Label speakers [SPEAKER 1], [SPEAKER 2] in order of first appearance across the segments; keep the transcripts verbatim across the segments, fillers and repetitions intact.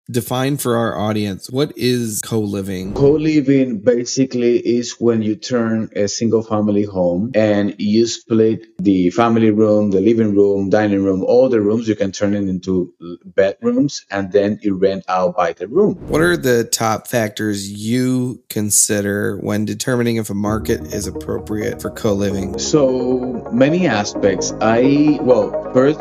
[SPEAKER 1] define for our audience, what is co-living?
[SPEAKER 2] Co-living basically is when you turn a single family home and you split the family room, the living room, dining room, all the rooms, you can turn it into bedrooms and then you rent out by the room.
[SPEAKER 1] What are the top factors you consider when determining if a market is appropriate for co-living?
[SPEAKER 2] So many aspects. I, well, first,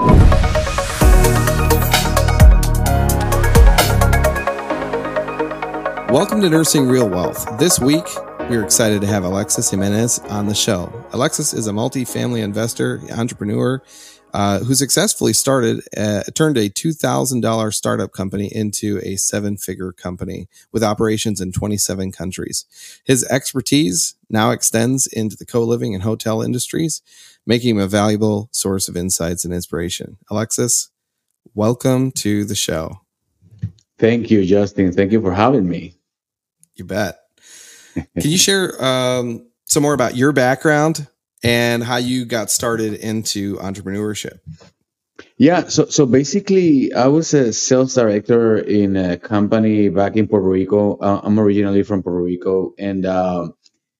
[SPEAKER 1] Welcome to Nursing Real Wealth. This week, we're excited to have Alexis Jimenez on the show. Alexis is a multi-family investor, entrepreneur, uh, who successfully started, uh, turned a two thousand dollars startup company into a seven-figure company with operations in twenty-seven countries. His expertise now extends into the co-living and hotel industries, making him a valuable source of insights and inspiration. Alexis, welcome to the show.
[SPEAKER 2] thank you, Justin. Thank you for having me.
[SPEAKER 1] You bet. Can you share um, some more about your background and how you got started into entrepreneurship?
[SPEAKER 2] Yeah, so so basically, I was a sales director in a company back in Puerto Rico. Uh, I'm originally from Puerto Rico, and um,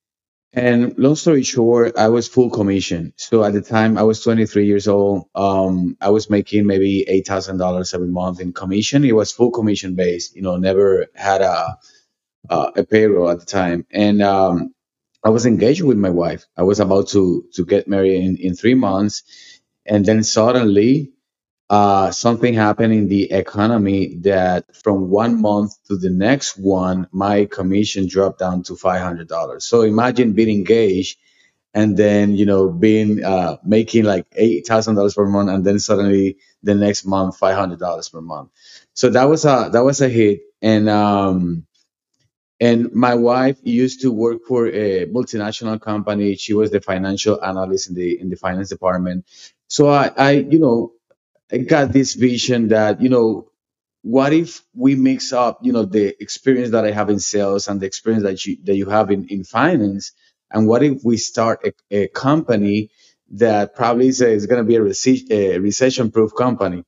[SPEAKER 2] and long story short, I was full commission. So at the time, I was twenty-three years old. Um, I was making maybe eight thousand dollars every month in commission. It was full commission based. You know, never had a uh, a payroll at the time, and um, I was engaged with my wife. I was about to to get married in in three months, and then suddenly uh, something happened in the economy that from one month to the next one, my commission dropped down to five hundred dollars. So imagine being engaged and then, you know, being uh, making like eight thousand dollars per month, and then suddenly the next month, five hundred dollars per month. So that was a that was a hit. And um, and my wife used to work for a multinational company. She was the financial analyst in the in the finance department. So I, I you know, I got this vision that, you know, what if we mix up, you know, the experience that I have in sales and the experience that you that you have in, in finance, and what if we start a, a company that probably is, is going to be a, rece- a recession-proof company.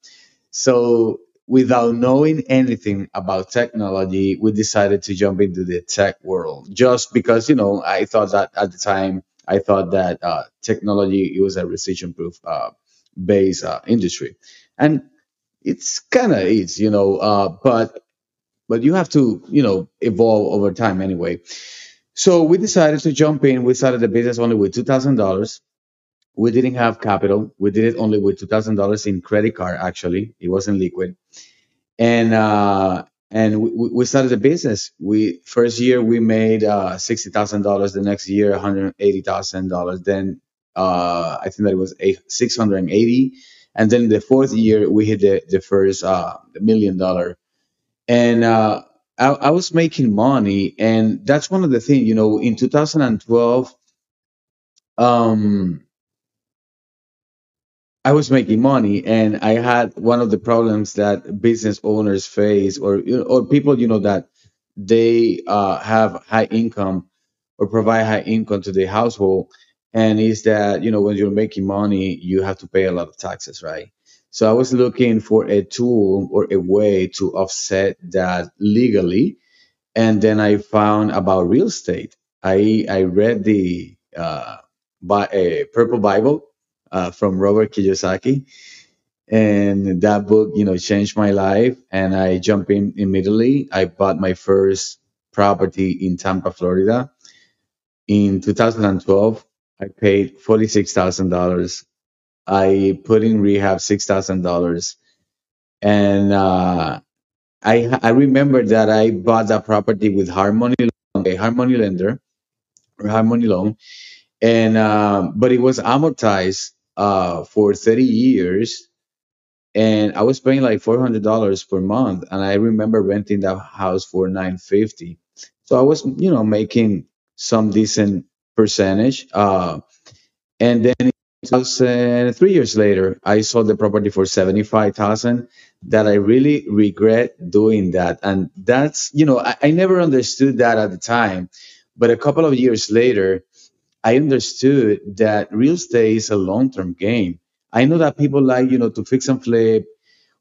[SPEAKER 2] So without knowing anything about technology, we decided to jump into the tech world just because, you know, I thought that at the time, I thought that uh, technology it was a recession-proof uh, base uh, industry, and it's kind of is, you know, uh, but but you have to, you know, evolve over time anyway. So we decided to jump in. We started the business only with two thousand dollars. We didn't have capital. We did it only with two thousand dollars in credit card. Actually, it wasn't liquid, and uh, and we, we started the business. We first year we made uh, sixty thousand dollars. The next year, one hundred eighty thousand dollars. Then uh, I think that it was eight, six hundred eighty, and then the fourth year we hit the the first uh, million dollar. And uh, I, I was making money, and that's one of the things. You know, in two thousand twelve, um, I was making money, and I had one of the problems that business owners face, or you know, or people you know that they uh, have high income or provide high income to the household, and is that you know when you're making money, you have to pay a lot of taxes, right? So I was looking for a tool or a way to offset that legally, and then I found about real estate. I I read the uh, by a Purple Bible uh, from Robert Kiyosaki, and that book, you know, changed my life. And I jumped in immediately. I bought my first property in Tampa, Florida, in two thousand twelve. I paid forty-six thousand dollars. I put in rehab six thousand dollars, and uh, I I remember that I bought that property with Harmony, a Harmony lender or Harmony loan, and um, but it was amortized uh, for thirty years, and I was paying like four hundred dollars per month, and I remember renting that house for nine fifty. So I was, you know, making some decent percentage. Uh, and then it was uh, three years later, I sold the property for seventy five thousand. That I really regret doing that, and that's, you know, I, I never understood that at the time, but a couple of years later, I understood that real estate is a long term game. I know that people like, you know, to fix and flip,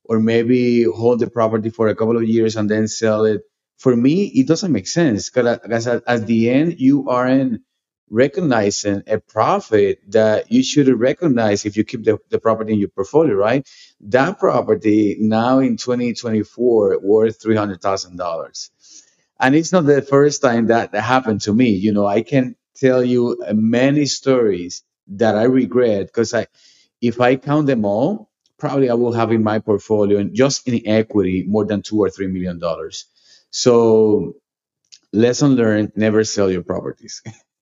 [SPEAKER 2] or maybe hold the property for a couple of years and then sell it. For me, it doesn't make sense because at, at the end, you aren't recognizing a profit that you should recognize if you keep the, the property in your portfolio, right? That property now in twenty twenty-four worth three hundred thousand dollars, and it's not the first time that, that happened to me. You know, I can tell you uh, many stories that I regret because I, if I count them all, probably I will have in my portfolio and just in equity more than two or three million dollars. So lesson learned: never sell your properties.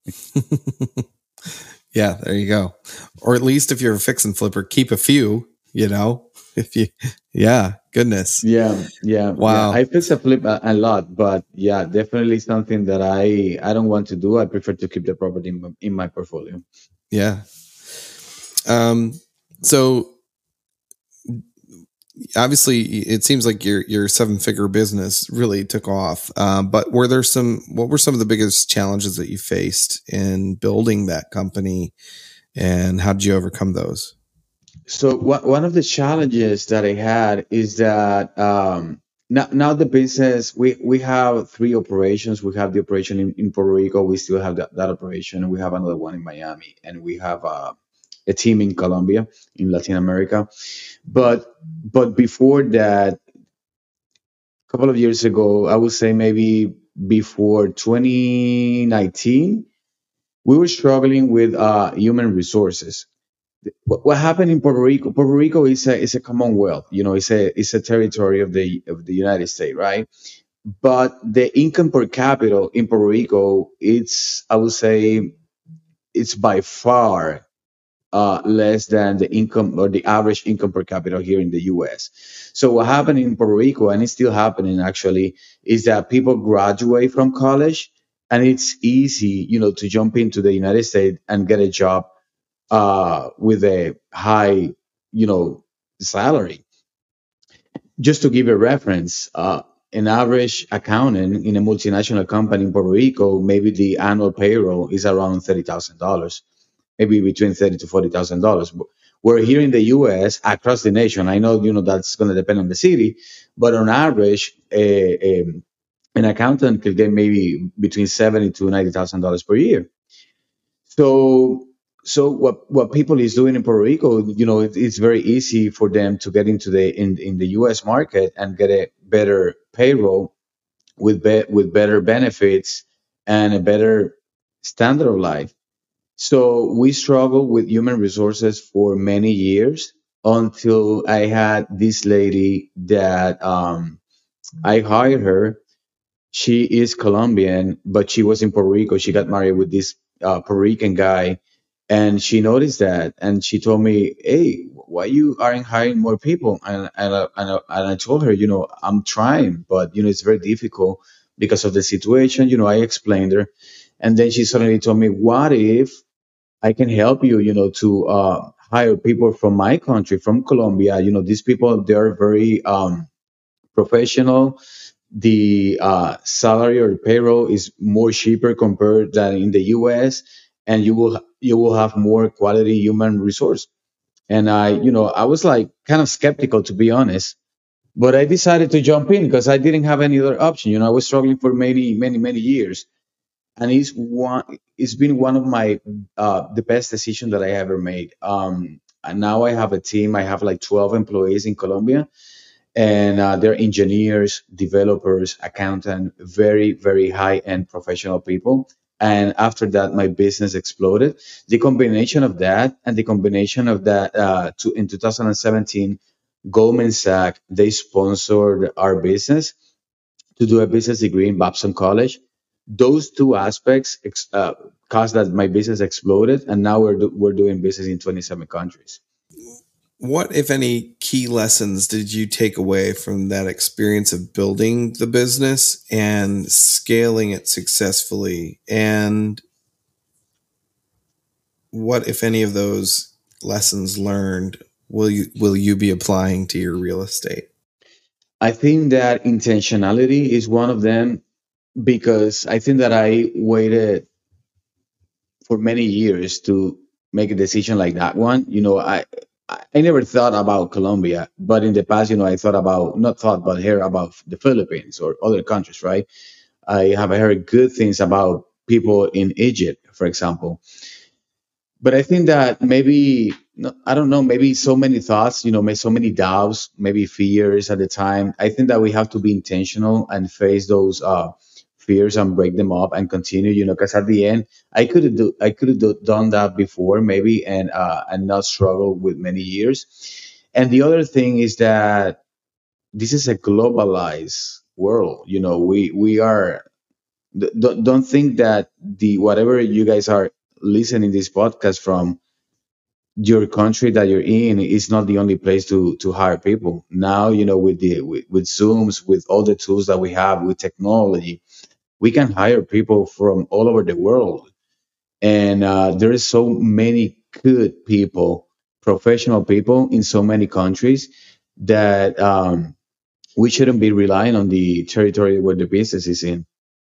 [SPEAKER 1] Yeah, there you go. Or at least if you're a fix and flipper, keep a few, you know, if you, yeah, goodness.
[SPEAKER 2] Yeah, yeah, yeah.
[SPEAKER 1] Wow.
[SPEAKER 2] I fix a flip a, a lot, but yeah, definitely something that I I don't want to do. I prefer to keep the property in my, in my portfolio.
[SPEAKER 1] Yeah. Um, so obviously it seems like your your seven figure business really took off. Um, but were there some what were some of the biggest challenges that you faced in building that company, and how did you overcome those?
[SPEAKER 2] So wha- one of the challenges that I had is that um, now, now the business, we, we have three operations. We have the operation in, in Puerto Rico. We still have that, that operation. We have another one in Miami, and we have uh, a team in Colombia, in Latin America. But but before that, a couple of years ago, I would say maybe before twenty nineteen, we were struggling with uh, human resources. What, what happened in Puerto Rico? Puerto Rico is a is a Commonwealth, you know, it's a it's a territory of the of the United States, right? But the income per capita in Puerto Rico, it's I would say it's by far uh, less than the income or the average income per capita here in the U S. So what happened in Puerto Rico, and it's still happening actually, is that people graduate from college, and it's easy, you know, to jump into the United States and get a job uh, with a high, you know, salary. Just to give a reference, uh, an average accountant in a multinational company in Puerto Rico, maybe the annual payroll is around thirty thousand dollars, maybe between thirty to forty thousand dollars. We're here in the U S across the nation. I know, you know, that's going to depend on the city, but on average, a, a, an accountant could get maybe between seventy to ninety thousand dollars per year. So, so what what people is doing in Puerto Rico, you know, it, it's very easy for them to get into the in in the U S market and get a better payroll with be, with better benefits and a better standard of life. So we struggled with human resources for many years until I had this lady that um, I hired her. She is Colombian, but she was in Puerto Rico. She got married with this uh, Puerto Rican guy, and she noticed that, and she told me, "Hey, why you aren't hiring more people?" And and, I- and, I- and I told her, you know, I'm trying, but you know, it's very difficult because of the situation. You know, I explained her, and then she suddenly told me, "What if I can help you? You know, to uh, hire people from my country, from Colombia. You know, these people they are very um, professional, the uh, salary or payroll is more cheaper compared than in the U S, and you will you will have more quality human resource." And I, you know, I was like kind of skeptical to be honest, but I decided to jump in because I didn't have any other option. You know, I was struggling for many, many, many years, and it's one, it's been one of my uh, the best decision that I ever made. Um, and now I have a team. I have like twelve employees in Colombia, and uh, they're engineers, developers, accountant, very, very high end professional people. And after that, my business exploded. The combination of that and the combination of that uh, to, in two thousand seventeen, Goldman Sachs, they sponsored our business to do a business degree in Babson College. Those two aspects ex- uh, caused that my business exploded, and now we're, do- we're doing business in twenty-seven countries.
[SPEAKER 1] What, if any, key lessons did you take away from that experience of building the business and scaling it successfully? And what, if any, of those lessons learned will you will you be applying to your real estate?
[SPEAKER 2] I think that intentionality is one of them because I think that I waited for many years to make a decision like that one. You know, I I I never thought about Colombia, but in the past, you know, I thought about, not thought, but heard about the Philippines or other countries, right? I have heard good things about people in Egypt, for example. But I think that maybe, no, I don't know, maybe so many thoughts, you know, may so many doubts, maybe fears at the time. I think that we have to be intentional and face those uh, fears and break them up and continue, you know, because at the end, I could have do, I could have do, done that before maybe and uh, and not struggle with many years. And the other thing is that this is a globalized world. You know, we we are, don't, don't think that the whatever you guys are listening this podcast from, your country that you're in is not the only place to to hire people. Now, you know, with the with, with Zooms, with all the tools that we have, with technology, we can hire people from all over the world. And uh, there is so many good people, professional people in so many countries that um, we shouldn't be relying on the territory where the business is in.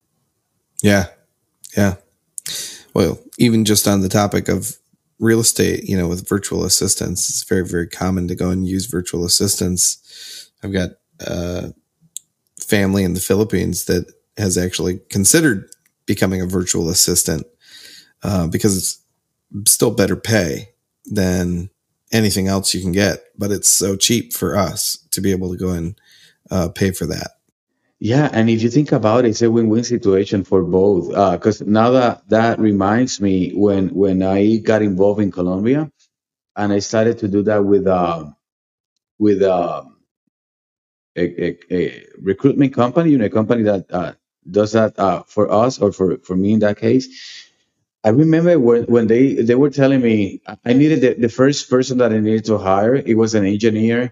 [SPEAKER 1] Yeah. Yeah. Well, even just on the topic of real estate, you know, with virtual assistants, it's very, very common to go and use virtual assistants. I've got uh, family in the Philippines that has actually considered becoming a virtual assistant uh, because it's still better pay than anything else you can get, but it's so cheap for us to be able to go and uh, pay for that.
[SPEAKER 2] Yeah, and if you think about it, it's a win-win situation for both. Because now that that reminds me, when when I got involved in Colombia, and I started to do that with uh, with uh, a, a, a recruitment company, you know, a company that uh, does that uh, for us or for for me in that case. I remember when, when they they were telling me I needed the, the first person that I needed to hire. It was an engineer,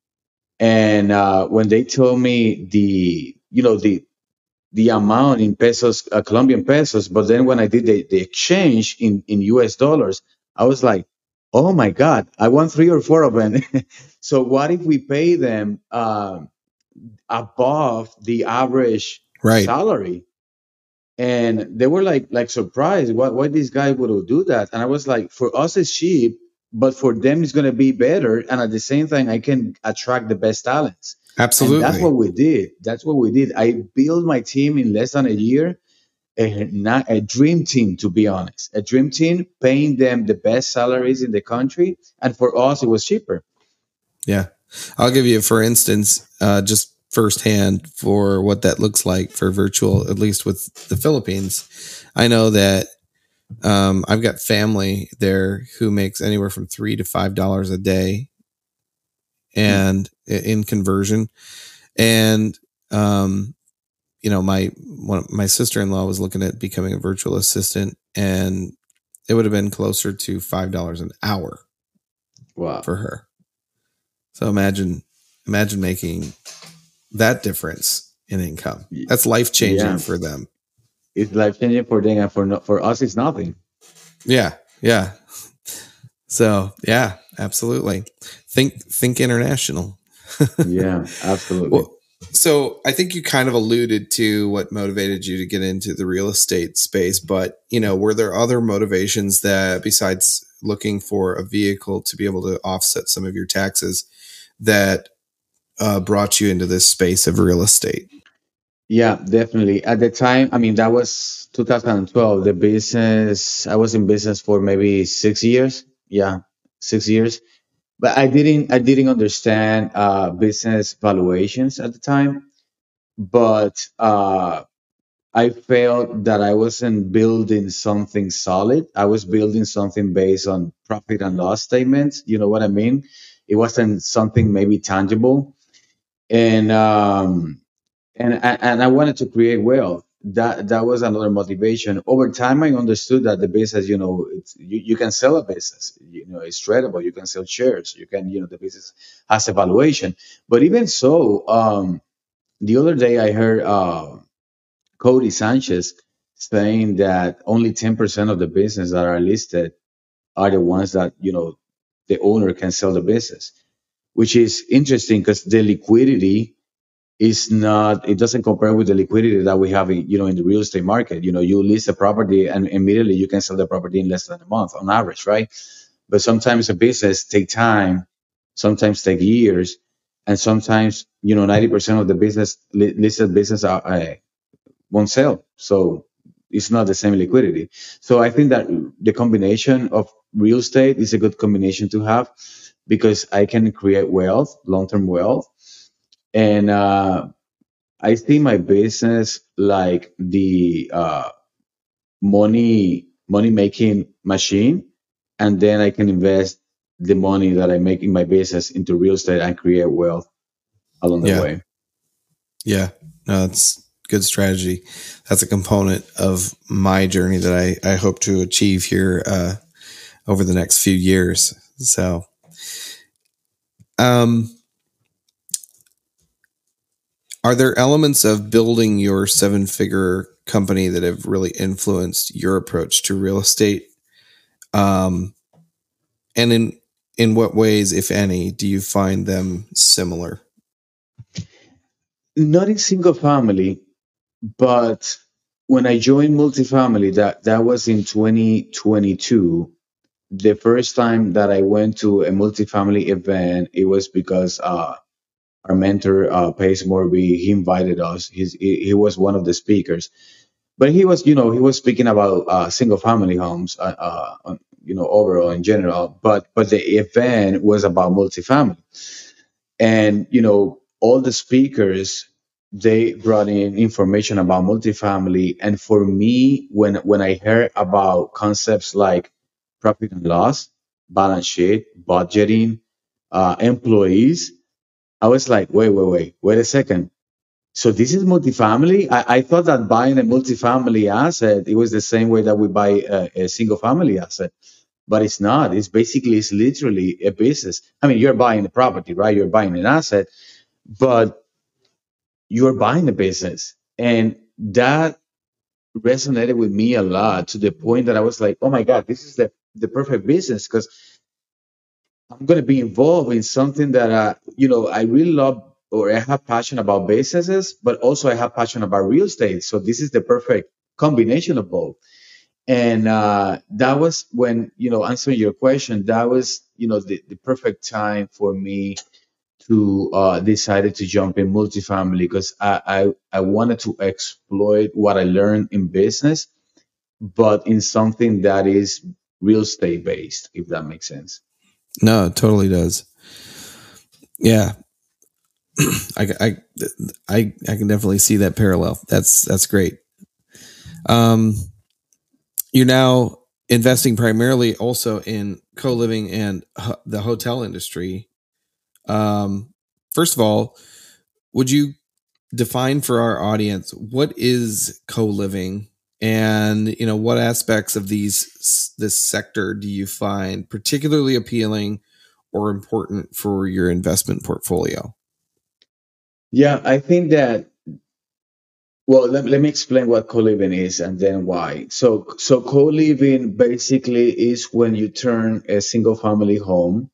[SPEAKER 2] and uh, when they told me the you know the the amount in pesos, uh, Colombian pesos. But then when I did the, the exchange in, in U S dollars, I was like, oh my God, I want three or four of them. So what if we pay them um above the average
[SPEAKER 1] Right.
[SPEAKER 2] salary? And they were like like surprised why, why this guy would do that. And I was like, for us it's cheap, but for them it's going to be better. And at the same time, I can attract the best talents. And that's
[SPEAKER 1] Absolutely.
[SPEAKER 2] what we did. That's what we did. I built my team in less than a year, a, not a dream team, to be honest, a dream team, paying them the best salaries in the country. And for us, it was cheaper.
[SPEAKER 1] Yeah. I'll give you, for instance, uh, just firsthand for what that looks like for virtual, at least with the Philippines. I know that um, I've got family there who makes anywhere from three to five dollars a day, and in conversion, and um, you know, my one my sister in law was looking at becoming a virtual assistant, and it would have been closer to five dollars an hour
[SPEAKER 2] Wow.
[SPEAKER 1] for her. So imagine, imagine making that difference in income. That's life changing
[SPEAKER 2] Yeah.
[SPEAKER 1] for them.
[SPEAKER 2] It's life changing for them, and for no, for us, it's nothing.
[SPEAKER 1] Yeah, yeah. So yeah, absolutely. Think think international.
[SPEAKER 2] Yeah, absolutely.
[SPEAKER 1] Well, so I think you kind of alluded to what motivated you to get into the real estate space, but you know, were there other motivations that, besides looking for a vehicle to be able to offset some of your taxes, that uh, brought you into this space of real estate?
[SPEAKER 2] Yeah, definitely. At the time, I mean, that was two thousand twelve. The business, I was in business for maybe six years. Yeah, six years. But I didn't, I didn't understand uh, business valuations at the time. But uh, I felt that I wasn't building something solid. I was building something based on profit and loss statements. You know what I mean? It wasn't something maybe tangible. And um, and I- and I wanted to create wealth. That that was another motivation. Over time, I understood that the business, you know, it's, you, you can sell a business. You know, it's tradable. You can sell shares. You can, you know, the business has a valuation. But even so, um, the other day I heard uh, Cody Sanchez saying that only ten percent of the business that are listed are the ones that, you know, the owner can sell the business, which is interesting because the liquidity is not, it doesn't compare with the liquidity that we have in, you know, in the real estate market. You know, you list a property and immediately you can sell the property in less than a month on average, right? But sometimes a business take time, sometimes take years, and sometimes you know ninety percent of the business li- listed business are, uh, won't sell. So it's not the same liquidity. So I think that the combination of real estate is a good combination to have because I can create wealth, long term wealth, and uh, I see my business like the uh, money money making machine, and then I can invest the money that I make in my business into real estate and create wealth along the
[SPEAKER 1] Yeah.
[SPEAKER 2] way.
[SPEAKER 1] Yeah. No, that's good strategy. That's a component of my journey that I, I hope to achieve here uh, over the next few years. So, um, are there elements of building your seven figure company that have really influenced your approach to real estate? Um, and in, in what ways, if any, do you find them similar?
[SPEAKER 2] Not in single family, but when I joined multifamily, that that was in twenty twenty-two. The first time that I went to a multifamily event, it was because uh, our mentor, uh, Pace Morby, he invited us. He's, he, he was one of the speakers, but he was, you know, he was speaking about uh, single family homes, uh, uh, um, you know, overall in general. But but the event was about multifamily, and you know, all the speakers they brought in information about multifamily. And for me, when when I heard about concepts like profit and loss, balance sheet, budgeting, uh, employees, I was like, wait, wait, wait, wait a second. So this is multifamily. I, I thought that buying a multifamily asset, it was the same way that we buy a, a single family asset, but it's not. It's basically, it's literally a business. I mean, you're buying a property, right? You're buying an asset, but you're buying a business. And that resonated with me a lot to the point that I was like, oh my God, this is the, the perfect business because I'm going to be involved in something that, uh, you know, I really love or I have passion about businesses, but also I have passion about real estate. So this is the perfect combination of both. And uh, that was when, you know, answering your question, that was, you know, the, the perfect time for me to uh, decided to jump in multifamily because I, I, I wanted to exploit what I learned in business, but in something that is real estate based, if that makes sense.
[SPEAKER 1] No, it totally does. Yeah. I, I, I, I can definitely see that parallel. That's, that's great. Um, you're now investing primarily also in co-living and ho- the hotel industry. Um, first of all, would you define for our audience what is co-living, and you know what aspects of these this sector do you find particularly appealing or important for your investment portfolio?
[SPEAKER 2] Yeah, I think that well, let, let me explain what co-living is and then why. So, so co-living basically is when you turn a single family home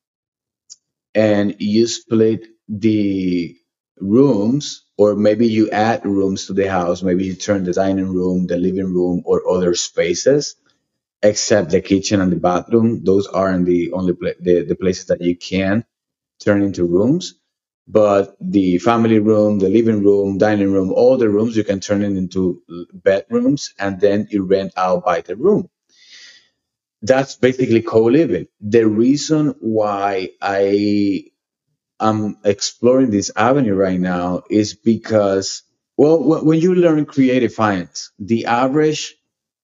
[SPEAKER 2] and you split the rooms, or maybe you add rooms to the house. Maybe you turn the dining room, the living room, or other spaces, except the kitchen and the bathroom. Those aren't the only pla- the, the places that you can turn into rooms. But the family room, the living room, dining room, all the rooms you can turn it into bedrooms, and then you rent out by the room. That's basically co-living. The reason why I am exploring this avenue right now is because, well, wh- when you learn creative finance, the average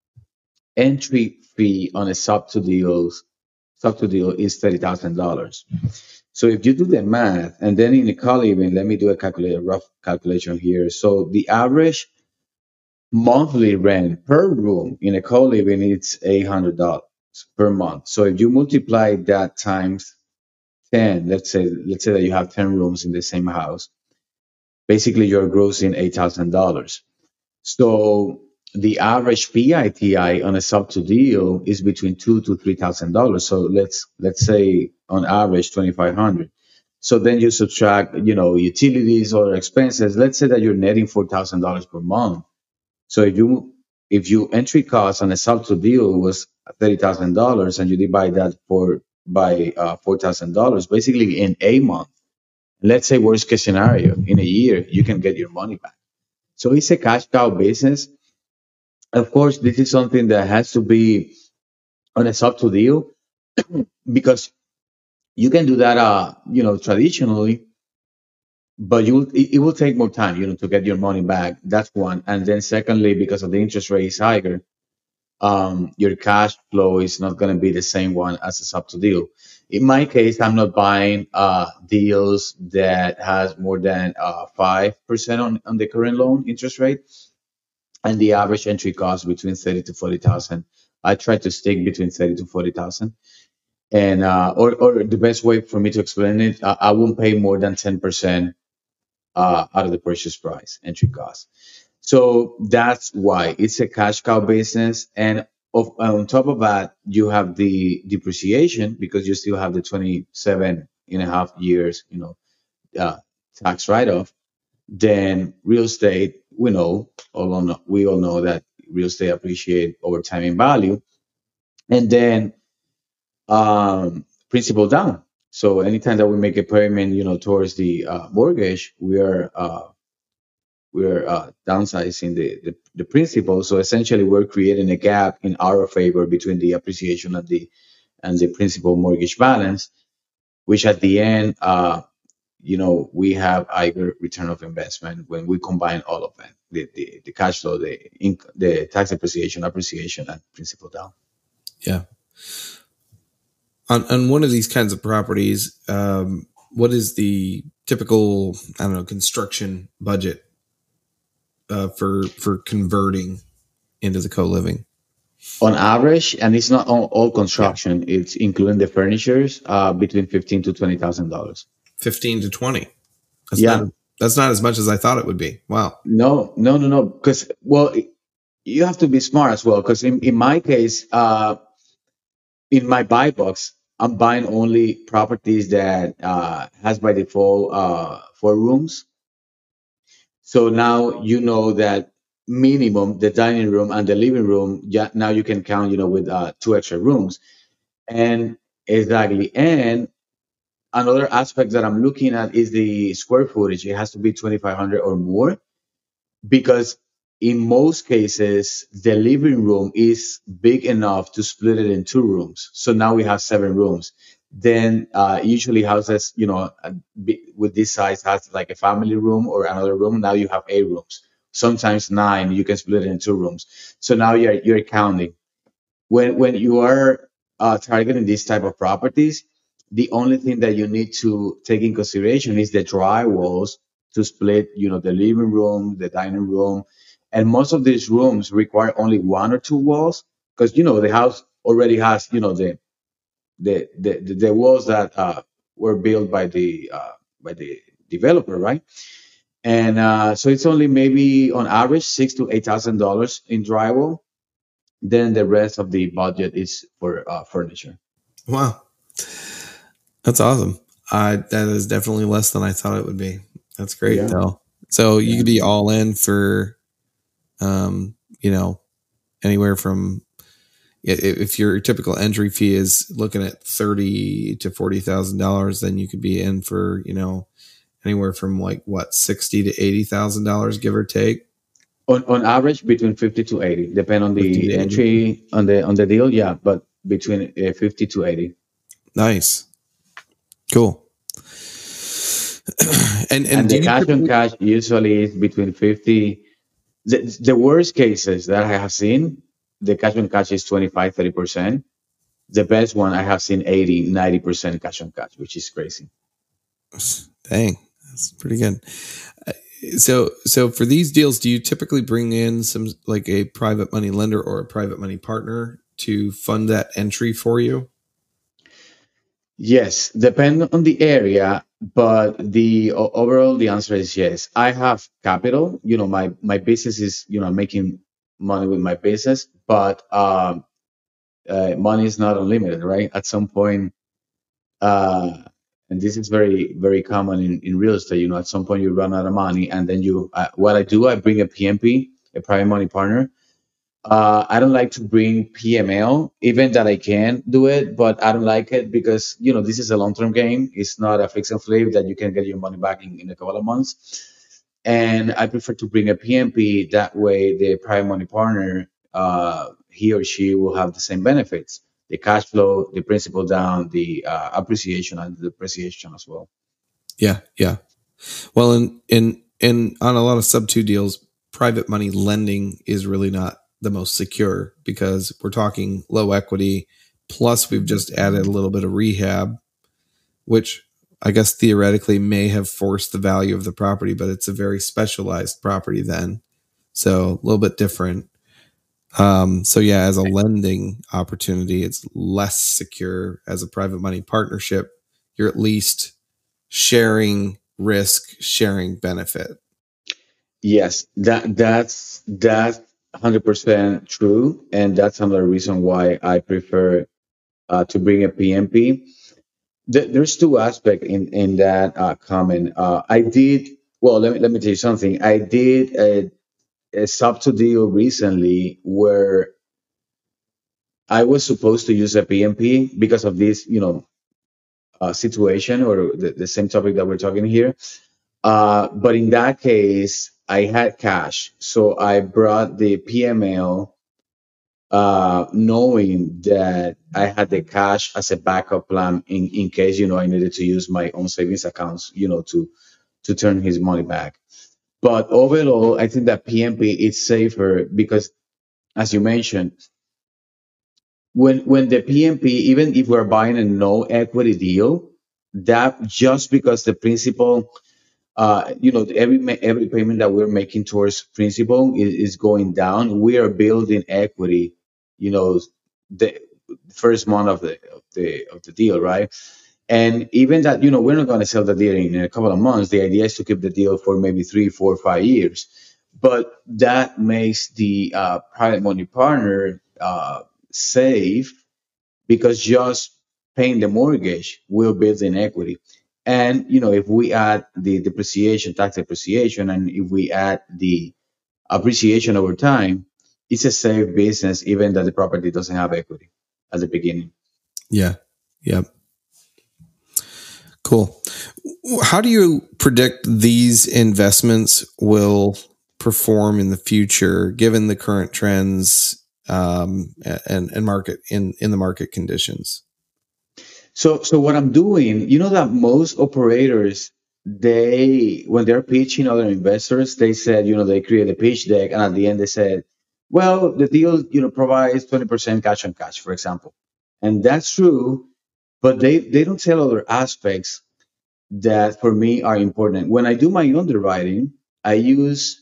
[SPEAKER 2] entry fee on a sub to deals sub to deal is thirty thousand dollars. So if you do the math, and then in the co-living, let me do a calculate, a rough calculation here. So the average monthly rent per room in a co-living it's eight hundred dollars per month. So if you multiply that times ten, let's say let's say that you have ten rooms in the same house, basically you're grossing eight thousand dollars. So the average P I T I on a sub to deal is between two to three thousand dollars. So let's let's say on average twenty five hundred. So then you subtract, you know, utilities or expenses. Let's say that you're netting four thousand dollars per month. So if you if you entry cost on a sub to deal was thirty thousand dollars and you divide that for by uh, four thousand dollars. Basically, in a month, let's say worst case scenario, in a year, you can get your money back. So it's a cash cow business. Of course, this is something that has to be on a sub to deal because you can do that, uh, you know, traditionally, but you will, it, it will take more time, you know, to get your money back. That's one. And then secondly, because of the interest rate is higher, um, your cash flow is not going to be the same one as a sub to deal. In my case, I'm not buying uh, deals that has more than uh, five percent on, on the current loan interest rate, and the average entry cost between thirty to forty thousand. I try to stick between thirty to forty thousand. And uh, or, or the best way for me to explain it, I, I won't pay more than ten percent uh, out of the purchase price, entry cost. So that's why it's a cash cow business. And of, on top of that, you have the depreciation because you still have the twenty-seven and a half years, you know, uh, tax write off. Then real estate, we know, all know, we all know that real estate appreciate over time in value. And then um, principal down. So anytime that we make a payment, you know, towards the uh, mortgage, we are uh, we're uh, downsizing the, the the principal. So essentially, we're creating a gap in our favor between the appreciation and the and the principal mortgage balance, which at the end, uh, you know, we have higher return of investment when we combine all of them, the the, the cash flow, the inc- the tax appreciation, appreciation, and principal down.
[SPEAKER 1] Yeah. On on one of these kinds of properties, um, what is the typical, I don't know, construction budget uh, for for converting into the co-living?
[SPEAKER 2] On average, and it's not all, all construction, yeah. It's including the furnitures, uh, between fifteen to twenty thousand dollars.
[SPEAKER 1] Fifteen to twenty. That's
[SPEAKER 2] yeah,
[SPEAKER 1] not, that's not as much as I thought it would be. Wow.
[SPEAKER 2] No, no, no, no. Because well, you have to be smart as well. Because in in my case, uh, in my buy box, I'm buying only properties that uh, has by default uh, four rooms. So now you know that minimum the dining room and the living room. Yeah, now you can count, you know, with uh, two extra rooms, and exactly. And another aspect that I'm looking at is the square footage. It has to be twenty-five hundred or more because in most cases the living room is big enough to split it in two rooms. So now we have seven rooms. Then uh, usually houses, you know, uh, bi- with this size has like a family room or another room. Now you have eight rooms, sometimes nine. You can split it in two rooms. So now you're you're counting when when you are uh, targeting these type of properties. The only thing that you need to take in consideration is the dry walls to split, you know, the living room, the dining room, and most of these rooms require only one or two walls because you know the house already has, you know, the the the, the, the walls that uh, were built by the uh, by the developer, right? And uh, so it's only maybe on average six to eight thousand dollars in drywall. Then the rest of the budget is for uh, furniture.
[SPEAKER 1] Wow, that's awesome. Uh, that is definitely less than I thought it would be. That's great, yeah. though. So you yeah. could be all in for, um, you know, anywhere from if your typical entry fee is looking at thirty to forty thousand dollars, then you could be in for, you know, anywhere from like what sixty to eighty thousand dollars, give or take.
[SPEAKER 2] On on average, between fifty to eighty, depend on the entry on the on the deal. Yeah, but between uh, fifty to eighty.
[SPEAKER 1] Nice, cool. and, and
[SPEAKER 2] and the cash typically- on cash usually is between fifty. The, the worst cases that I have seen, the cash on cash is twenty-five, thirty percent. The best one I have seen eighty, ninety percent cash on cash, which is crazy.
[SPEAKER 1] Dang, that's pretty good. Uh, so, so for these deals, do you typically bring in some like a private money lender or a private money partner to fund that entry for you?
[SPEAKER 2] Yes, depend on the area, but the o- overall the answer is yes. I have capital. You know, my my business is, you know, making money with my business, but um, uh, money is not unlimited, right? At some point, uh, and this is very very common in, in real estate. You know, at some point you run out of money, and then you. Uh, what I do, I bring a P M P, a private money partner, Uh, I don't like to bring P M L, even that I can do it, but I don't like it because, you know, this is a long-term game. It's not a fix and flip that you can get your money back in, in a couple of months. And I prefer to bring a P M P. That way, the private money partner, uh, he or she will have the same benefits: the cash flow, the principal down, the uh, appreciation, and the depreciation as well.
[SPEAKER 1] Yeah, yeah. Well, in in in on a lot of sub two deals, private money lending is really not the most secure because we're talking low equity. Plus, we've just added a little bit of rehab, which I guess theoretically may have forced the value of the property, but it's a very specialized property then, so a little bit different. Um, so yeah, as a lending opportunity, it's less secure. As a private money partnership, you're at least sharing risk, sharing benefit.
[SPEAKER 2] Yes, that that's that's one hundred percent true, and that's another reason why I prefer uh, to bring a P M P. Th- There's two aspects in in that uh, comment. Uh, I did well. Let me let me tell you something. I did a, a sub to deal recently where I was supposed to use a P M P because of this, you know, uh, situation or the, the same topic that we're talking here. Uh, but in that case, I had cash, so I brought the P M L, uh, knowing that I had the cash as a backup plan in, in case, you know, I needed to use my own savings accounts, you know, to to turn his money back. But overall, I think that P M P is safer because, as you mentioned, when when the P M P, even if we're buying a no equity deal, that just because the principal, uh, you know, every ma- every payment that we're making towards principal is, is going down. We are building equity, you know, the first month of the of the of the deal, right? And even that, you know, we're not going to sell the deal in a couple of months. The idea is to keep the deal for maybe three, four, five years. But that makes the uh, private money partner uh, safe because just paying the mortgage will build in equity. And you know, if we add the depreciation, tax depreciation, and if we add the appreciation over time, it's a safe business, even that the property doesn't have equity at the beginning.
[SPEAKER 1] Yeah. Yep. Cool. How do you predict these investments will perform in the future, given the current trends um, and and market in in the market conditions?
[SPEAKER 2] So, so what I'm doing, you know, that most operators, they, when they're pitching other investors, they said, you know, they create a pitch deck, and at the end they said, well, the deal, you know, provides twenty percent cash on cash, for example. And that's true, but they, they don't tell other aspects that for me are important. When I do my underwriting, I use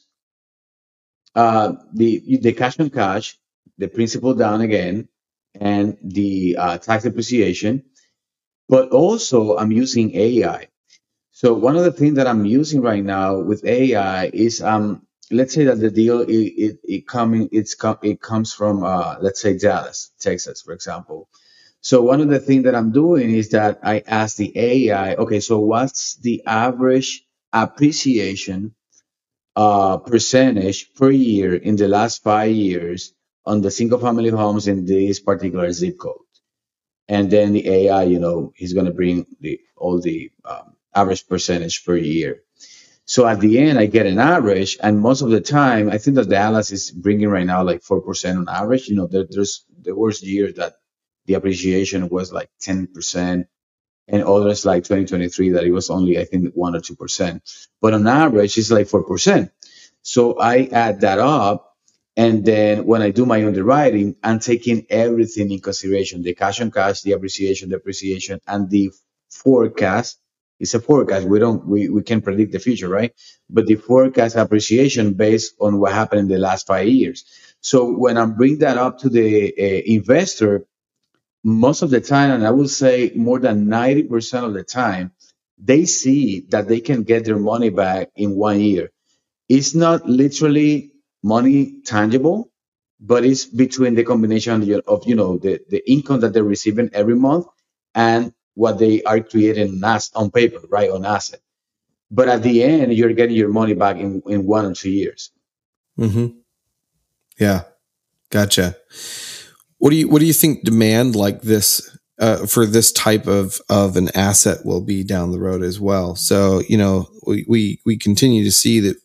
[SPEAKER 2] uh, the the cash on cash, the principal down again, and the uh, tax depreciation. But also, I'm using A I. So one of the things that I'm using right now with A I is, um, let's say that the deal it it, it coming it's com- it comes from, uh, let's say, Dallas, Texas, for example. So one of the things that I'm doing is that I ask the A I, okay, so what's the average appreciation uh, percentage per year in the last five years on the single family homes in this particular zip code? And then the A I, you know, he's going to bring the all the um, average percentage per year. So at the end, I get an average, and most of the time, I think that Dallas is bringing right now like four percent on average. You know, there, there's there was years that the appreciation was like ten percent, and others like twenty twenty-three that it was only, I think, one or two percent. But on average, it's like four percent. So I add that up, and then when I do my underwriting, I'm taking everything in consideration: the cash on cash, the appreciation, depreciation, and the forecast. It's a forecast. We don't we, we can predict the future, right? But the forecast appreciation based on what happened in the last five years. So when I bring that up to the uh, investor, most of the time, and I will say more than ninety percent of the time, they see that they can get their money back in one year. It's not literally money tangible, but it's between the combination of, your- of, you know, the, the income that they're receiving every month and what they are creating as on paper, right, on asset. But at the end, you're getting your money back in, in one or two years.
[SPEAKER 1] Mm-hmm. Yeah. Gotcha. What do you what do you think demand like this uh, for this type of of an asset will be down the road as well? So you know we we, we continue to see that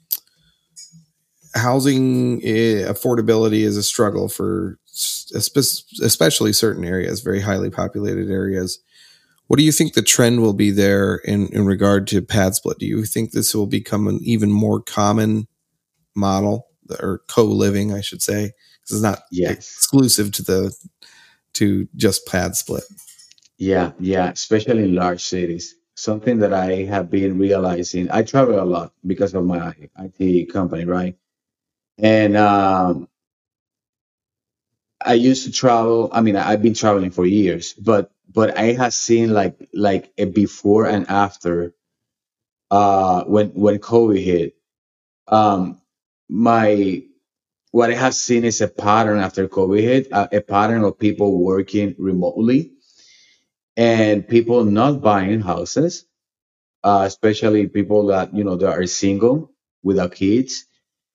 [SPEAKER 1] housing uh, affordability is a struggle for especially certain areas, very highly populated areas. What do you think the trend will be there in, in regard to pad split? Do you think this will become an even more common model, or co-living, I should say? This is not
[SPEAKER 2] Yes.
[SPEAKER 1] exclusive to the to just pad split.
[SPEAKER 2] Yeah, yeah, especially in large cities. Something that I have been realizing. I travel a lot because of my I T company, right? And um, I used to travel. I mean, I've been traveling for years, but but I have seen like like a before and after uh, when when COVID hit. Um, my what I have seen is a pattern after COVID hit, a, a pattern of people working remotely and people not buying houses, uh, especially people that you know that are single without kids,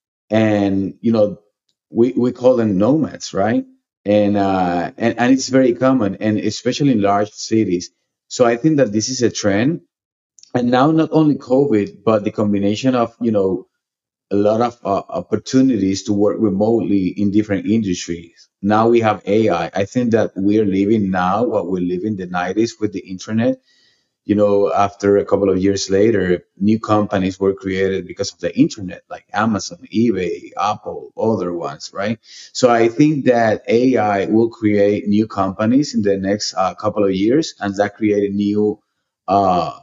[SPEAKER 2] and you know we we call them nomads, right? And uh, and and it's very common, and especially in large cities. So I think that this is a trend, and now not only COVID, but the combination of you know a lot of uh, opportunities to work remotely in different industries. Now we have A I. I I think that we're living now what we live in the nineties with the internet. You know, after a couple of years later, new companies were created because of the internet, like Amazon, eBay, Apple, other ones, right? So I think that A I will create new companies in the next uh, couple of years, and that created new uh,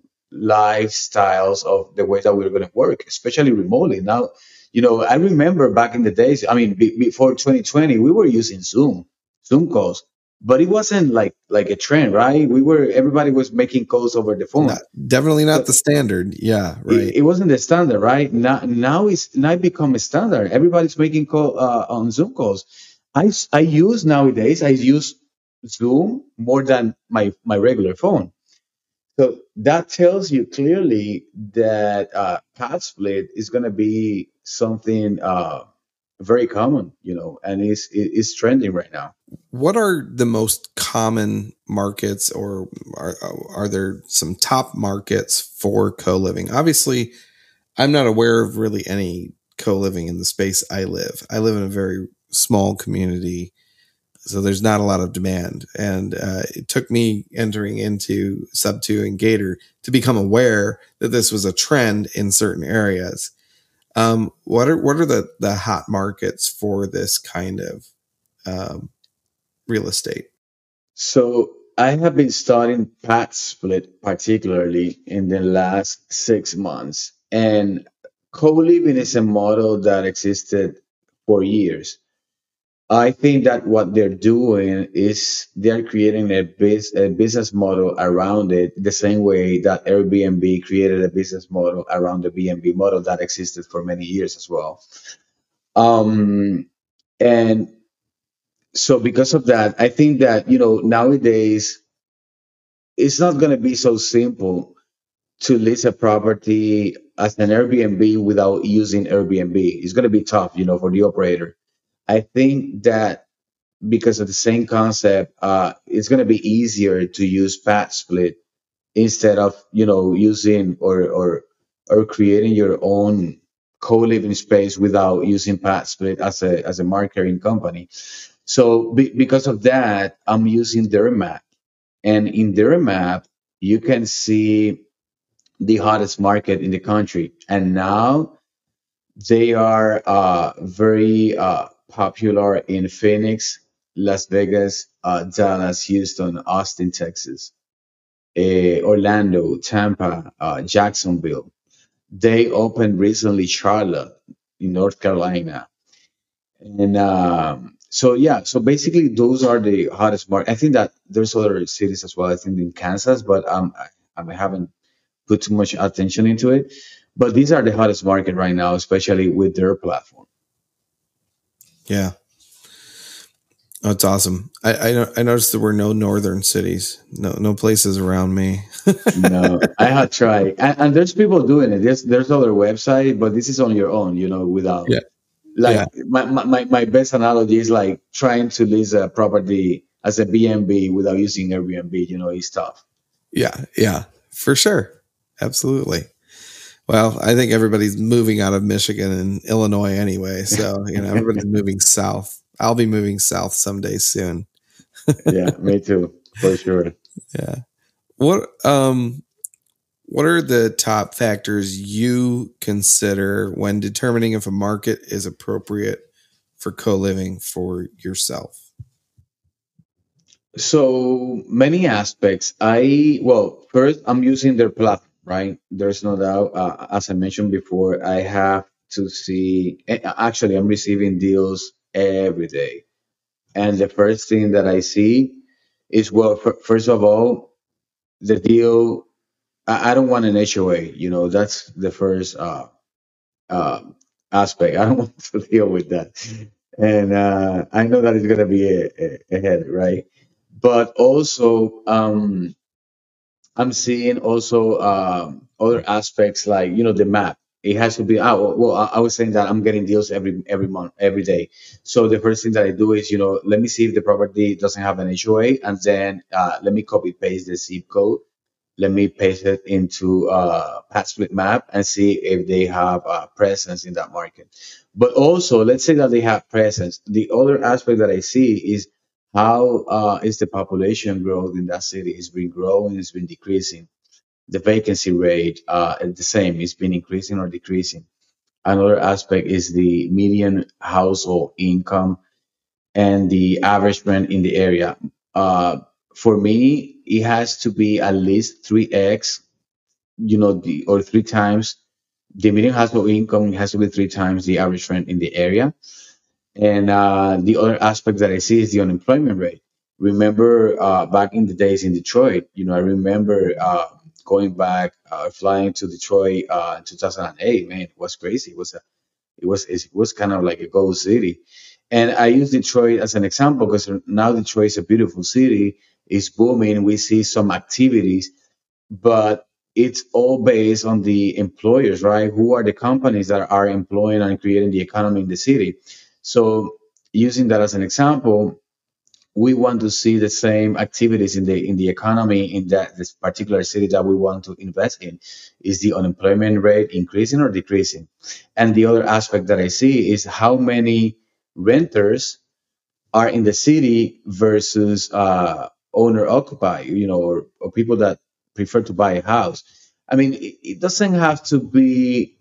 [SPEAKER 2] lifestyles of the way that we're going to work, especially remotely. Now, you know, I remember back in the days, I mean, be, before twenty twenty, we were using Zoom, Zoom calls, but it wasn't like like a trend, right? We were everybody was making calls over the phone.
[SPEAKER 1] Not, definitely not
[SPEAKER 2] So
[SPEAKER 1] the standard. Yeah, right.
[SPEAKER 2] it, it wasn't the standard, right? Now now it's now it become a standard. Everybody's making call uh, on Zoom calls. I s- I use nowadays. I use Zoom more than my my regular phone. So that tells you clearly that uh, pad split is going to be something uh, very common, you know, and is is trending right now.
[SPEAKER 1] What are the most common markets, or are, are there some top markets for co-living? Obviously, I'm not aware of really any co-living in the space I live. I live in a very small community, so there's not a lot of demand. And uh, it took me entering into Sub two and Gator to become aware that this was a trend in certain areas. Um, what are what are the the hot markets for this kind of um, real estate?
[SPEAKER 2] So I have been studying pad split particularly in the last six months, and co-living is a model that existed for years. I think that what they're doing is they're creating a, bus a business model around it, the same way that Airbnb created a business model around the B and B model that existed for many years as well. Um, and so because of that, I think that, you know, nowadays it's not going to be so simple to lease a property as an Airbnb without using Airbnb. It's going to be tough, you know, for the operator. I think that because of the same concept, uh, it's going to be easier to use Pat Split instead of you know using or or or creating your own co-living space without using Pat Split as a as a marketing company. So be, because of that, I'm using their map, and in their map, you can see the hottest market in the country, and now they are uh, very uh, popular in Phoenix, Las Vegas, uh, Dallas, Houston, Austin, Texas, eh, Orlando, Tampa, uh, Jacksonville. They opened recently Charlotte in North Carolina. And um, so, yeah, so basically those are the hottest market. I think that there's other cities as well, I think in Kansas, but um, I, I haven't put too much attention into it. But these are the hottest market right now, especially with their platform.
[SPEAKER 1] Yeah. Oh, it's awesome. I, I I noticed there were no northern cities, no no places around me.
[SPEAKER 2] No, I have tried, and, and there's people doing it. There's there's other website, but this is on your own, you know, without
[SPEAKER 1] Yeah. Yeah.
[SPEAKER 2] Like my, my, my my best analogy is like trying to lease a property as a B and B without using Airbnb. You know, it's tough.
[SPEAKER 1] Yeah. Yeah. For sure. Absolutely. Well, I think everybody's moving out of Michigan and Illinois anyway. So, you know, everybody's moving south. I'll be moving south someday soon.
[SPEAKER 2] Yeah, me too, for sure.
[SPEAKER 1] Yeah. What um what are the top factors you consider when determining if a market is appropriate for co-living for yourself?
[SPEAKER 2] So many aspects. I well, first I'm using their platform, right? There's no doubt. Uh, as I mentioned before, I have to see. eh, Actually, I'm receiving deals every day, and the first thing that I see is well, f- first of all, the deal. I, I don't want an H O A. You know, that's the first uh, uh, aspect. I don't want to deal with that, and uh, I know that it's gonna be a, a, a headache, right? But also, um, I'm seeing also um, other aspects like you know the map. It has to be. Oh, well, I I was saying that I'm getting deals every every month, every day. So the first thing that I do is you know let me see if the property doesn't have an H O A, and then uh, let me copy paste the zip code. Let me paste it into uh, Split Map and see if they have uh, presence in that market. But also, let's say that they have presence. The other aspect that I see is how uh, is the population growth in that city? It's been growing, it's been decreasing. The vacancy rate, uh, is the same, it's been increasing or decreasing. Another aspect is the median household income and the average rent in the area. Uh, for me, it has to be at least three x, you know, the or three times the median household income has to be three times the average rent in the area. And uh, the other aspect that I see is the unemployment rate. Remember, uh, back in the days in Detroit, you know, I remember uh, going back, uh, flying to Detroit uh, in two thousand eight. Man, it was crazy. It was a, it was it was kind of like a gold city. And I use Detroit as an example because now Detroit is a beautiful city. It's booming. We see some activities, but it's all based on the employers, right? Who are the companies that are employing and creating the economy in the city? So, using that as an example, we want to see the same activities in the in the economy in that this particular city that we want to invest in. Is the unemployment rate increasing or decreasing? And the other aspect that I see is how many renters are in the city versus uh, owner occupy, you know, or, or people that prefer to buy a house. I mean, it, it doesn't have to be.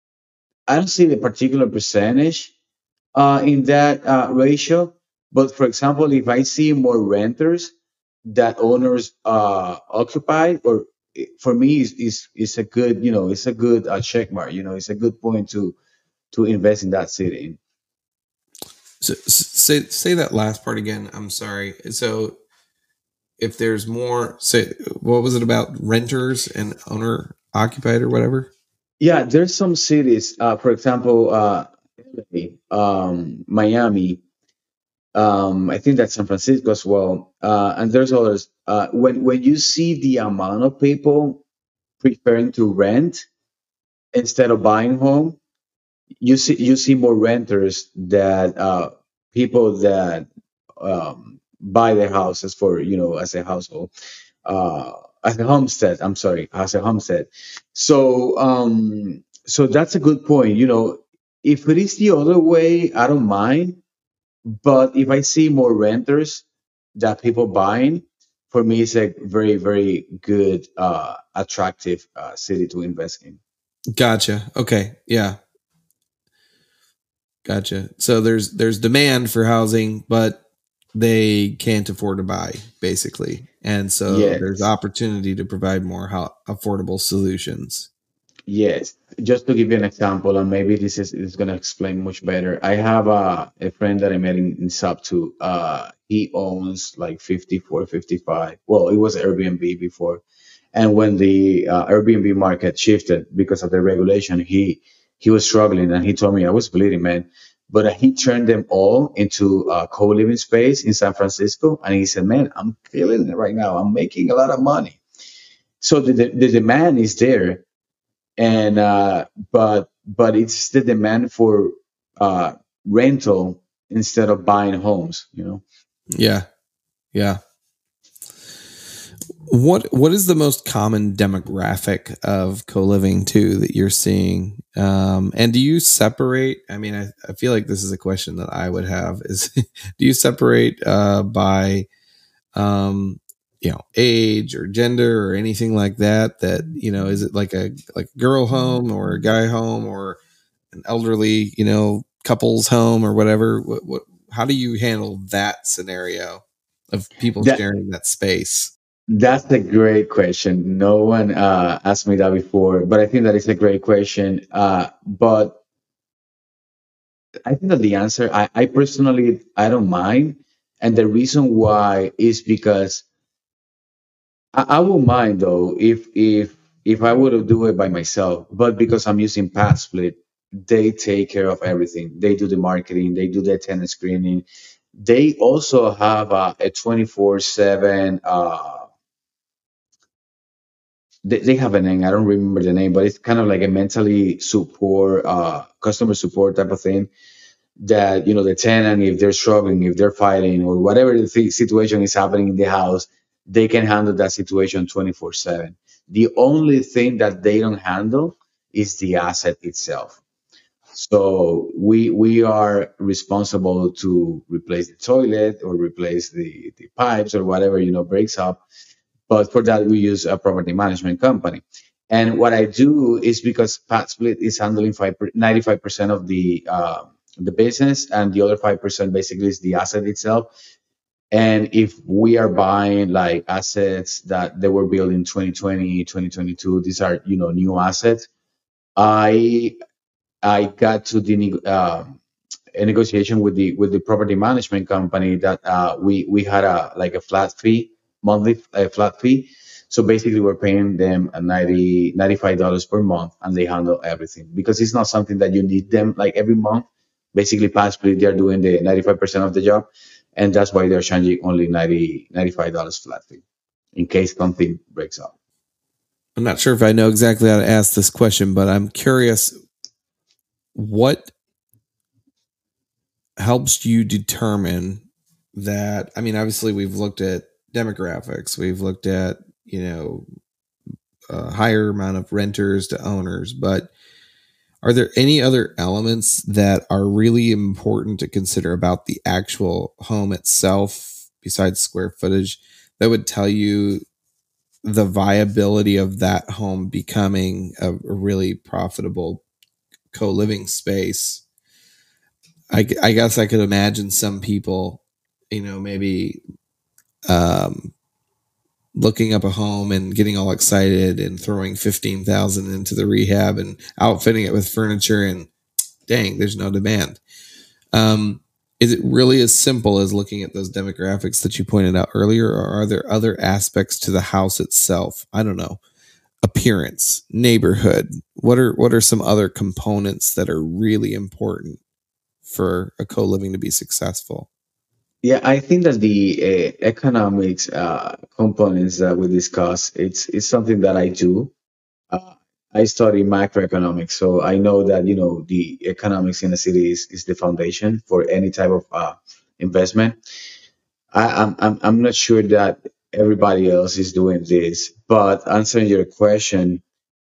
[SPEAKER 2] I don't see the particular percentage uh, in that uh, ratio. But for example, if I see more renters that owners uh, occupy, or for me, is is is a good, you know, it's a good uh, check mark. You know, it's a good point to to invest in that city.
[SPEAKER 1] So, say say that last part again. I'm sorry. So if there's more, say, what was it about renters and owner occupied or whatever?
[SPEAKER 2] Yeah, there's some cities, uh, for example, uh, um, Miami. Um, I think that's San Francisco as well, uh, and there's others. Uh, when when you see the amount of people preferring to rent instead of buying home, you see you see more renters that uh, people that um, buy their houses for you know as a household, uh, as a homestead. I'm sorry, as a homestead. So um, so that's a good point. You know, if it is the other way, I don't mind. But if I see more renters that people buying, for me, it's a very very good, uh, attractive uh, city to invest in.
[SPEAKER 1] Gotcha. Okay. Yeah. Gotcha. So there's there's demand for housing, but they can't afford to buy, basically, and so there's
[SPEAKER 2] Yes.
[SPEAKER 1] opportunity to provide more ho- affordable solutions.
[SPEAKER 2] Yes, just to give you an example, and maybe this is, is going to explain much better. I have a, a friend that I met in, in Subto. Uh, he owns like fifty-four, fifty-five. Well, it was Airbnb before. And when the uh, Airbnb market shifted because of the regulation, he he was struggling and he told me I was bleeding, man. But uh, he turned them all into uh, co-living space in San Francisco. And he said, man, I'm feeling it right now. I'm making a lot of money. So the, the, the demand is there, and uh, but but it's the demand for uh, rental instead of buying homes. You know.
[SPEAKER 1] Yeah. Yeah. What what is the most common demographic of co-living too that you're seeing? Um, and do you separate? I mean, I, I feel like this is a question that I would have is do you separate uh, by um, you know, age or gender or anything like that? That, you know, is it like a like a girl home or a guy home or an elderly, you know, couple's home or whatever? What, what how do you handle that scenario of people
[SPEAKER 2] That
[SPEAKER 1] sharing that space?
[SPEAKER 2] that's a great question. No one uh, asked me that before, but I think that is a great question. Uh, but I think that the answer, I, I personally, I don't mind, and the reason why is because I, I won't mind though if if if I were to do it by myself, but because I'm using PadSplit, they take care of everything. They do the marketing, they do the tenant screening. They also have a, a twenty-four seven. Uh, they, they have a name. I don't remember the name, but it's kind of like a mentally support, uh, customer support type of thing. That you know the tenant, if they're struggling, if they're fighting, or whatever the th- situation is happening in the house, they can handle that situation twenty-four seven. The only thing that they don't handle is the asset itself. So we we are responsible to replace the toilet or replace the, the pipes or whatever you know breaks up, but for that we use a property management company. And what I do is because PadSplit is handling five, ninety-five percent of the uh, the business, and the other five percent basically is the asset itself. And if we are buying like assets that they were built in twenty twenty, twenty twenty-two, these are you know new assets. I I got to the neg- um a negotiation with the with the property management company that uh, we we had a like a flat fee, monthly uh, flat fee. So basically, we're paying them a ninety ninety five dollars per month, and they handle everything because it's not something that you need them like every month. Basically, possibly they're doing the ninety-five percent of the job, and that's why they're charging only ninety ninety five dollars flat fee in case something breaks up.
[SPEAKER 1] I'm not sure if I know exactly how to ask this question, but I'm curious what helps you determine that. I mean, obviously, we've looked at demographics, we've looked at, you know, a higher amount of renters to owners, but are there any other elements that are really important to consider about the actual home itself besides square footage that would tell you the viability of that home becoming a, a really profitable co-living space? I, I guess I could imagine some people, you know, maybe um, looking up a home and getting all excited and throwing fifteen thousand into the rehab and outfitting it with furniture, and dang, there's no demand. Um, is it really as simple as looking at those demographics that you pointed out earlier, or are there other aspects to the house itself? I don't know, appearance, neighborhood. What are what are some other components that are really important for a co-living to be successful?
[SPEAKER 2] Yeah, I think that the uh, economics uh, components that we discuss, it's it's something that I do. Uh, I study macroeconomics, so I know that you know the economics in the city is, is the foundation for any type of uh, investment. I, I'm, I'm I'm not sure that everybody else is doing this, but answering your question,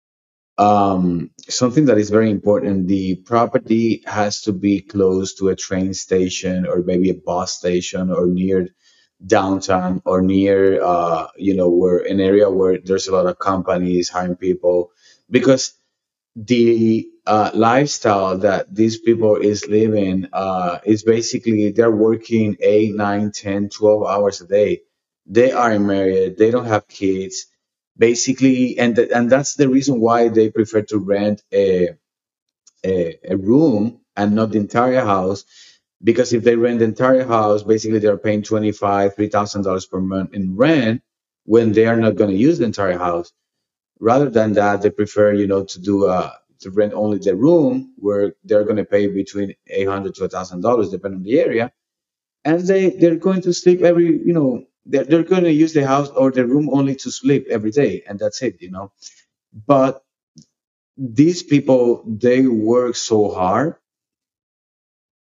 [SPEAKER 2] um, something that is very important: the property has to be close to a train station or maybe a bus station or near downtown or near uh, you know where an area where there's a lot of companies hiring people because the uh, lifestyle that these people is living uh, is basically they're working eight, nine, ten, twelve hours a day. They are married, they don't have kids, basically, and th- and that's the reason why they prefer to rent a, a a room and not the entire house. Because if they rent the entire house, basically they're paying twenty five, three thousand dollars per month in rent when they are not going to use the entire house. Rather than that, they prefer, you know, to do uh to rent only the room where they're going to pay between eight hundred to a thousand dollars, depending on the area, and they they're going to sleep every, you know, they're, they're going to use the house or the room only to sleep every day, and that's it, you know. But these people, they work so hard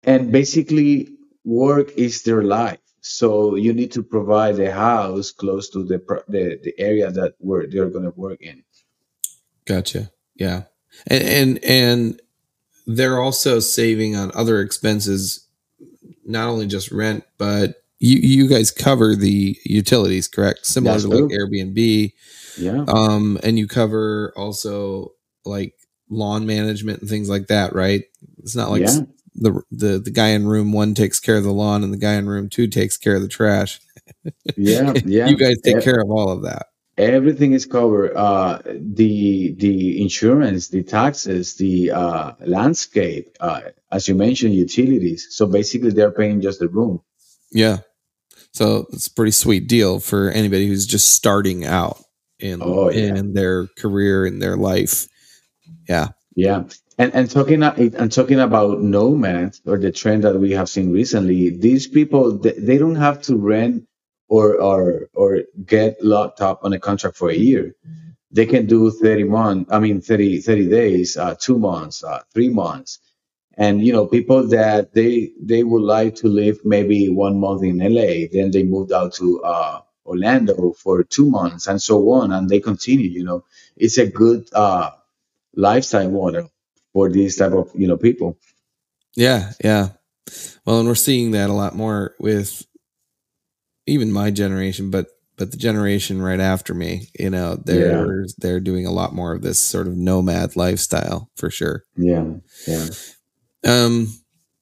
[SPEAKER 2] and basically work is their life. So you need to provide a house close to the pro- the, the area that where they're going to work in.
[SPEAKER 1] Gotcha. Yeah. And, and, and they're also saving on other expenses, not only just rent, but you, you guys cover the utilities, correct? Similar
[SPEAKER 2] That's
[SPEAKER 1] to like
[SPEAKER 2] true.
[SPEAKER 1] Airbnb.
[SPEAKER 2] Yeah.
[SPEAKER 1] Um, and you cover also like lawn management and things like that, right? It's not like
[SPEAKER 2] Yeah.
[SPEAKER 1] the, the, the guy in room one takes care of the lawn and the guy in room two takes care of the trash.
[SPEAKER 2] Yeah.
[SPEAKER 1] You
[SPEAKER 2] Yeah.
[SPEAKER 1] guys take
[SPEAKER 2] E-
[SPEAKER 1] care of all of that.
[SPEAKER 2] Everything is covered. Uh, the the insurance, the taxes, the uh, landscape, uh, as you mentioned, utilities. So basically, they're paying just the room.
[SPEAKER 1] Yeah. So it's a pretty sweet deal for anybody who's just starting out in
[SPEAKER 2] Oh yeah.
[SPEAKER 1] in their career in their life. Yeah.
[SPEAKER 2] Yeah, and and talking a- and talking about nomads or the trend that we have seen recently, these people they, they don't have to rent or or or get locked up on a contract for a year. They can do thirty months, I mean thirty thirty days, uh, two months, uh, three months, and you know people that they they would like to live maybe one month in L A, then they moved out to uh, Orlando for two months, and so on, and they continue. You know, it's a good. Uh, lifestyle model for these type of you know people.
[SPEAKER 1] Yeah. Yeah. Well, and we're seeing that a lot more with even my generation, but but the generation right after me, you know,
[SPEAKER 2] Yeah,
[SPEAKER 1] they're they're doing a lot more of this sort of nomad lifestyle for sure.
[SPEAKER 2] yeah, yeah.
[SPEAKER 1] Um,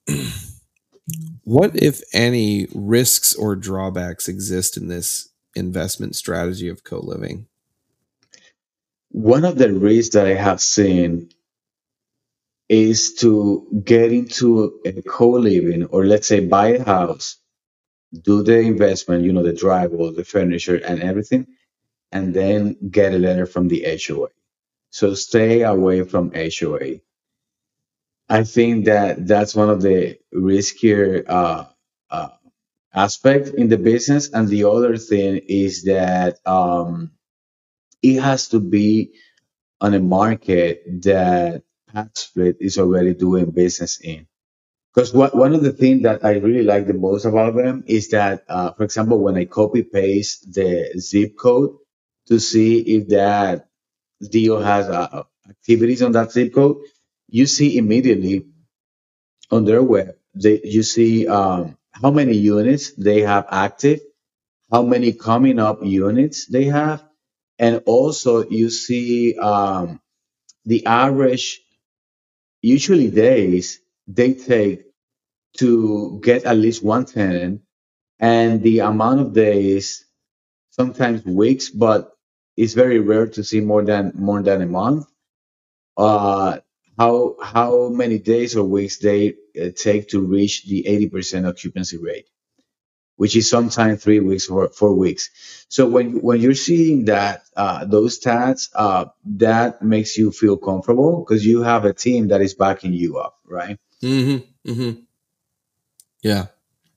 [SPEAKER 1] what, if any, risks or drawbacks exist in this investment strategy of co-living?
[SPEAKER 2] One of the risks that I have seen is to get into a co-living or let's say buy a house, do the investment, you know, the drywall, the furniture, and everything, and then get a letter from the H O A. So stay away from H O A. I think that that's one of the riskier uh, uh, aspect in the business, and the other thing is that um, it has to be on a market that PadSplit is already doing business in. Because what, one of the things that I really like the most about them is that, uh, for example, when I copy paste the zip code to see if that deal has uh, activities on that zip code, you see immediately on their web, they, you see um, how many units they have active, how many coming up units they have, and also you see um, the average usually days they take to get at least one tenant and the amount of days sometimes weeks but it's very rare to see more than more than a month uh how how many days or weeks they uh, take to reach the eighty percent occupancy rate, which is sometimes three weeks or four weeks. So when when you're seeing that uh, those stats, uh, that makes you feel comfortable because you have a team that is backing you up, right?
[SPEAKER 1] Mm-hmm. Mm-hmm. Yeah.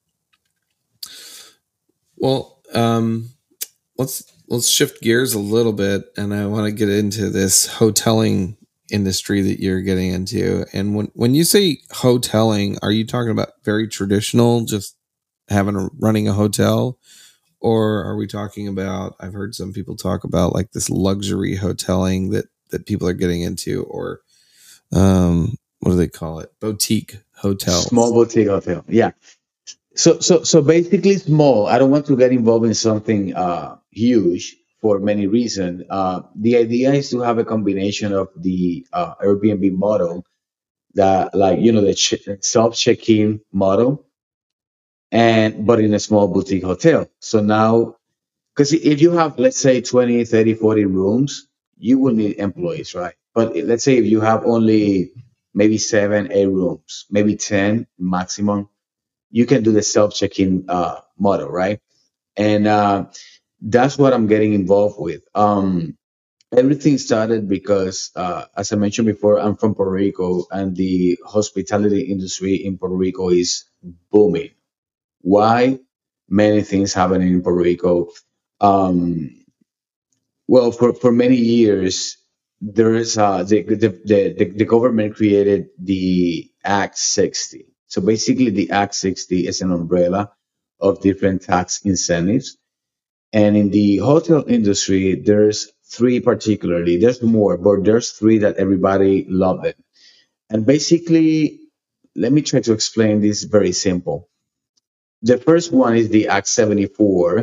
[SPEAKER 1] Well, um, let's let's shift gears a little bit, and I want to get into this hoteling industry that you're getting into. And when when you say hoteling, are you talking about very traditional, just having a running a hotel, or are we talking about? I've heard some people talk about like this luxury hoteling that that people are getting into, or um, what do they call it? Boutique
[SPEAKER 2] Small
[SPEAKER 1] hotels.
[SPEAKER 2] boutique hotel, yeah. So so so basically small. I don't want to get involved in something uh, huge for many reasons. Uh, the idea is to have a combination of the uh, Airbnb model that like you know the ch- self check-in model and but in a small boutique hotel. So now, because if you have, let's say, twenty, thirty, forty rooms, you will need employees, right? But let's say if you have only maybe seven, eight rooms, maybe ten maximum, you can do the self check-in uh, model, right? And uh, that's what I'm getting involved with. Um, everything started because, uh, as I mentioned before, I'm from Puerto Rico, and the hospitality industry in Puerto Rico is booming. Why? Many things happening in Puerto Rico. Um, well, for, for many years, there is uh, the, the, the, the, the government created the Act sixty. So basically, the Act sixty is an umbrella of different tax incentives. And in the hotel industry, there's three particularly. There's more, but there's three that everybody love it. And basically, let me try to explain this very simple. The first one is the Act seventy-four,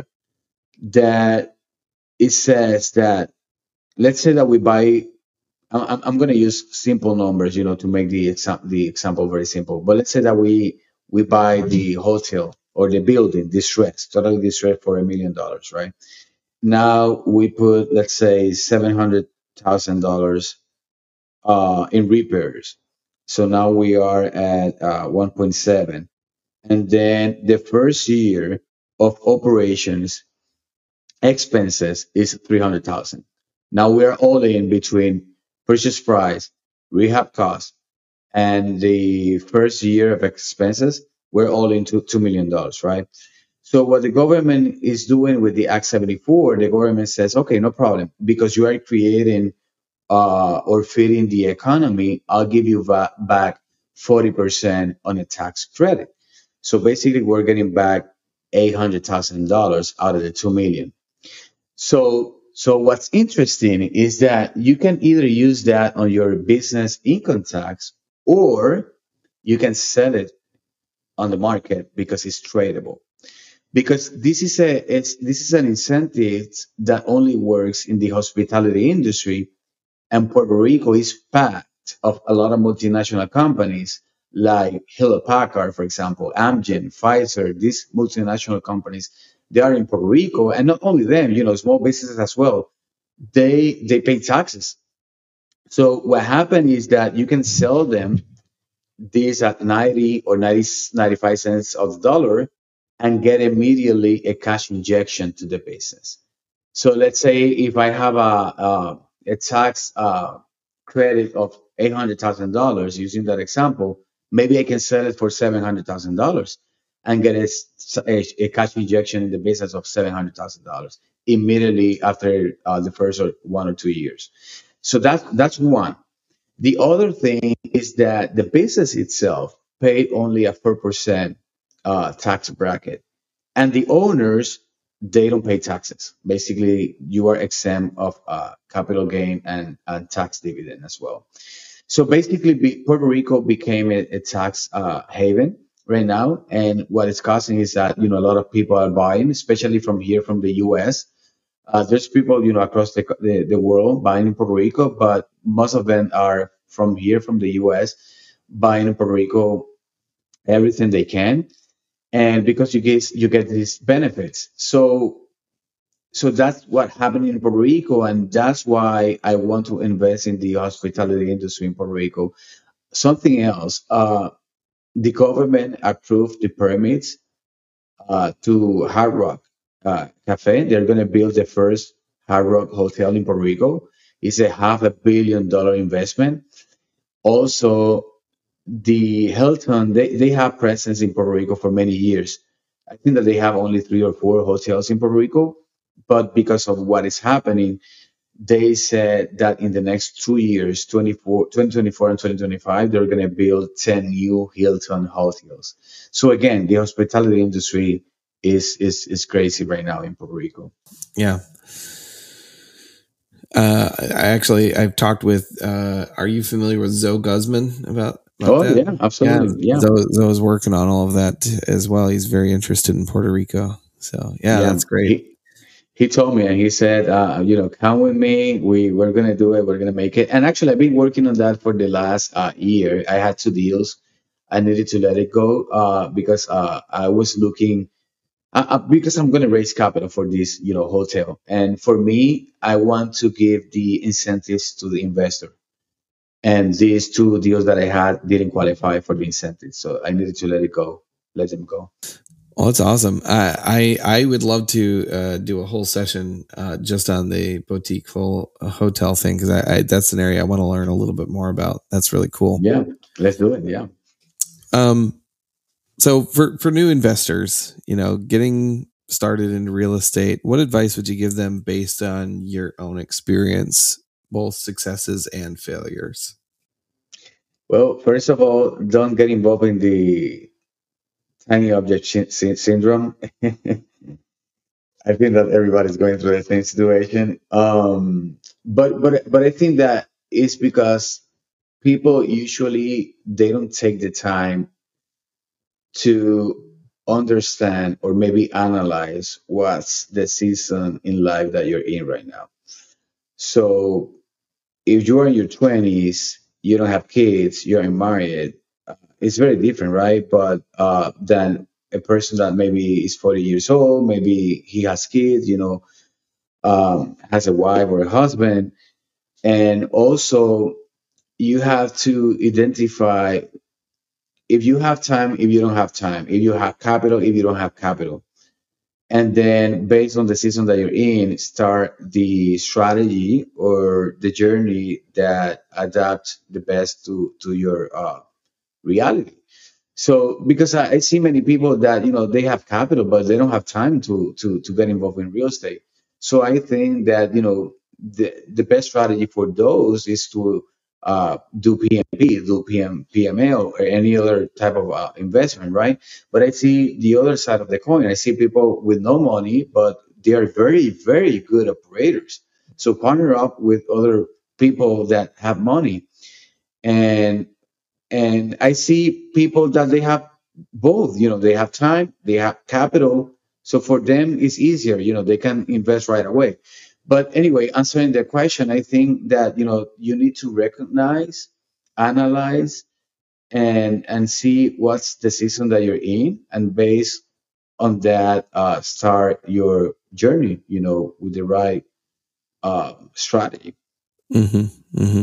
[SPEAKER 2] that it says that, let's say that we buy, I'm, I'm going to use simple numbers, you know, to make the exam, the example very simple. But let's say that we we buy the hotel or the building distressed, totally distressed for a million dollars, right? Now we put, let's say, seven hundred thousand dollars uh, in repairs. So now we are at uh, one point seven, and then the first year of operations expenses is three hundred thousand. Now we are all in between purchase price, rehab cost, and the first year of expenses. We're all into two million dollars, right? So what the government is doing with the Act seventy-four, the government says, okay, no problem, because you are creating uh, or feeding the economy, I'll give you va- back forty percent on a tax credit. So basically, we're getting back eight hundred thousand dollars out of the two million. So, so what's interesting is that you can either use that on your business income tax, or you can sell it on the market because it's tradable. Because this is a it's this is an incentive that only works in the hospitality industry, and Puerto Rico is packed of a lot of multinational companies like Hewlett Packard, for example, Amgen, Pfizer. These multinational companies, they are in Puerto Rico, and not only them, you know, small businesses as well. They they pay taxes. So what happened is that you can sell them these at ninety or ninety ninety-five cents of the dollar and get immediately a cash injection to the business. So let's say if I have a a, a tax uh, credit of eight hundred thousand dollars, using that example, maybe I can sell it for seven hundred thousand dollars and get a, s- a- a cash injection in the business of seven hundred thousand dollars immediately after uh, the first or one or two years. So that's that's one. The other thing is that the business itself paid only a four percent uh, tax bracket, and the owners, they don't pay taxes. Basically, you are exempt of uh, capital gain and, and tax dividend as well. So basically, be, Puerto Rico became a, a tax uh, haven right now, and what it's causing is that, you know, a lot of people are buying, especially from here, from the U S. Uh, there's people, you know, across the, the the world buying in Puerto Rico, but most of them are from here, from the U S, buying in Puerto Rico everything they can, and because you get you get these benefits. So so that's what happened in Puerto Rico, and that's why I want to invest in the hospitality industry in Puerto Rico. Something else, uh, the government approved the permits uh, to Hard Rock uh, Cafe. They're going to build the first Hard Rock hotel in Puerto Rico. It's a half a billion dollar investment. Also, the Hilton, they, they have presence in Puerto Rico for many years. I think that they have only three or four hotels in Puerto Rico, but because of what is happening, they said that in the next two years, twenty-four, twenty twenty-four and twenty twenty-five, they're going to build ten new Hilton hotels. So again, the hospitality industry is is is crazy right now in Puerto Rico.
[SPEAKER 1] Yeah. Uh, I actually, I've talked with, uh, are you familiar with Zoe Guzman about, about
[SPEAKER 2] Oh
[SPEAKER 1] that?
[SPEAKER 2] yeah,
[SPEAKER 1] Yeah.
[SPEAKER 2] absolutely. Yeah.
[SPEAKER 1] Zoe, Zoe's working on all of that as well. He's very interested in Puerto Rico. So yeah,
[SPEAKER 2] Yeah.
[SPEAKER 1] that's great.
[SPEAKER 2] He he told me, and he said, uh, you know, come with me. We we're gonna do it. We're gonna make it. And actually, I've been working on that for the last uh, year. I had two deals. I needed to let it go uh, because uh, I was looking uh, uh, because I'm going to raise capital for this, you know, hotel. And for me, I want to give the incentives to the investor. And these two deals that I had didn't qualify for the incentives, so I needed to let it go, let them go.
[SPEAKER 1] Well, that's awesome. I I, I would love to uh, do a whole session uh, just on the boutique full uh, hotel thing because I, I that's an area I want to learn a little bit more about. That's really cool.
[SPEAKER 2] Yeah, let's do it. Yeah.
[SPEAKER 1] Um, so for for new investors, you know, getting started in real estate, what advice would you give them based on your own experience, both successes and failures?
[SPEAKER 2] Well, first of all, don't get involved in the tiny object sy- sy- syndrome. I think that everybody's going through the same situation. Um, but but but I think that it's because people usually they don't take the time to understand or maybe analyze what's the season in life that you're in right now. So if you are in your twenties, you don't have kids, you're married, uh, it's very different, right? But uh, than a person that maybe is forty years old, maybe he has kids, you know, um, has a wife or a husband. And also, you have to identify if you have time, if you don't have time, if you have capital, if you don't have capital. And then, based on the season that you're in, start the strategy or the journey that adapt the best to, to your uh, reality. So because I, I see many people that you know they have capital but they don't have time to to to get involved in real estate. So I think that you know the the best strategy for those is to uh, do P M P, do P M P M L or any other type of uh, investment, right? But I see the other side of the coin. I see people with no money but they are very very good operators. So partner up with other people that have money and and I see people that they have both. You know, they have time, they have capital. So for them, it's easier. You know, they can invest right away. But anyway, answering the question, I think that you know you need to recognize, analyze, and and see what's the season that you're in, and based on that, uh, start your journey. You know, with the right uh, strategy.
[SPEAKER 1] Hmm. Hmm.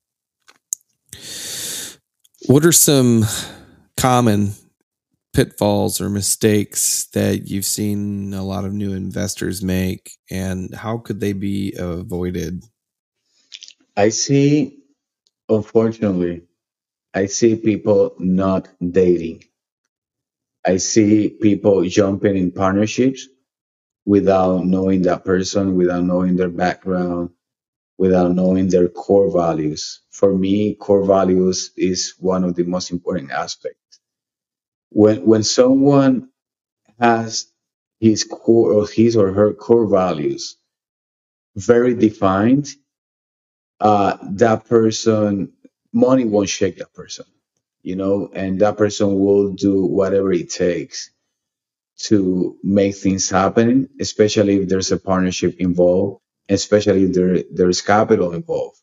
[SPEAKER 1] What are some common pitfalls or mistakes that you've seen a lot of new investors make, and how could they be avoided?
[SPEAKER 2] I see, unfortunately, I see people not dating. I see people jumping in partnerships without knowing that person, without knowing their background, without knowing their core values. For me, core values is one of the most important aspects. When when someone has his core or his or her core values very defined, uh, that person, money won't shake that person, you know, and that person will do whatever it takes to make things happen, especially if there's a partnership involved, especially if there there's capital involved.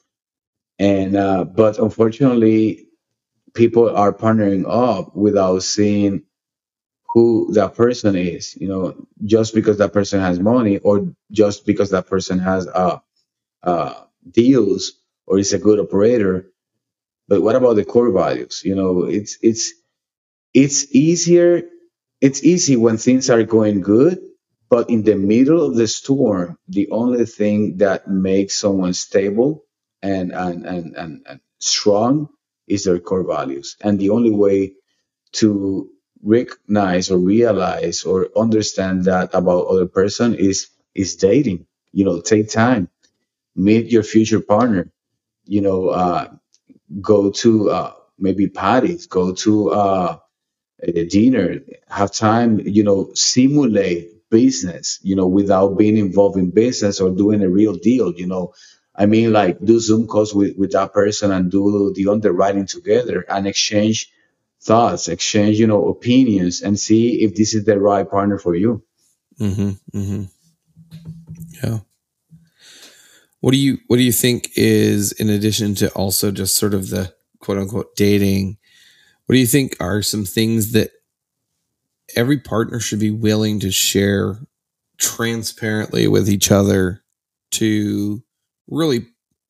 [SPEAKER 2] And uh, but unfortunately, people are partnering up without seeing who that person is. You know, just because that person has money, or just because that person has uh, uh, deals, or is a good operator. But what about the core values? You know, it's it's it's easier it's easy when things are going good, but in the middle of the storm, the only thing that makes someone stable and and and, and, and strong is their core values. And the only way to recognize or realize or understand that about other person is is dating. You know, take time, meet your future partner, you know, uh, go to uh, maybe parties, go to uh, a dinner, have time, you know, simulate business, you know, without being involved in business or doing a real deal, you know. I mean, like do Zoom calls with, with that person and do the underwriting together and exchange thoughts, exchange, you know, opinions and see if this is the right partner for you.
[SPEAKER 1] Hmm. Hmm. Yeah. What do you What do you think is, in addition to also just sort of the quote unquote dating? What do you think are some things that every partner should be willing to share transparently with each other to really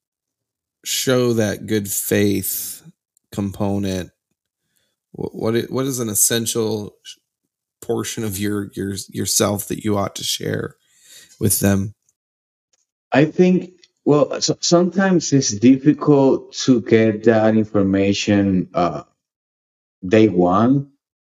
[SPEAKER 1] show that good faith component? What what i- what is an essential portion of your your yourself that you ought to share with them?
[SPEAKER 2] I think, well, so, sometimes it's difficult to get that information uh, day one.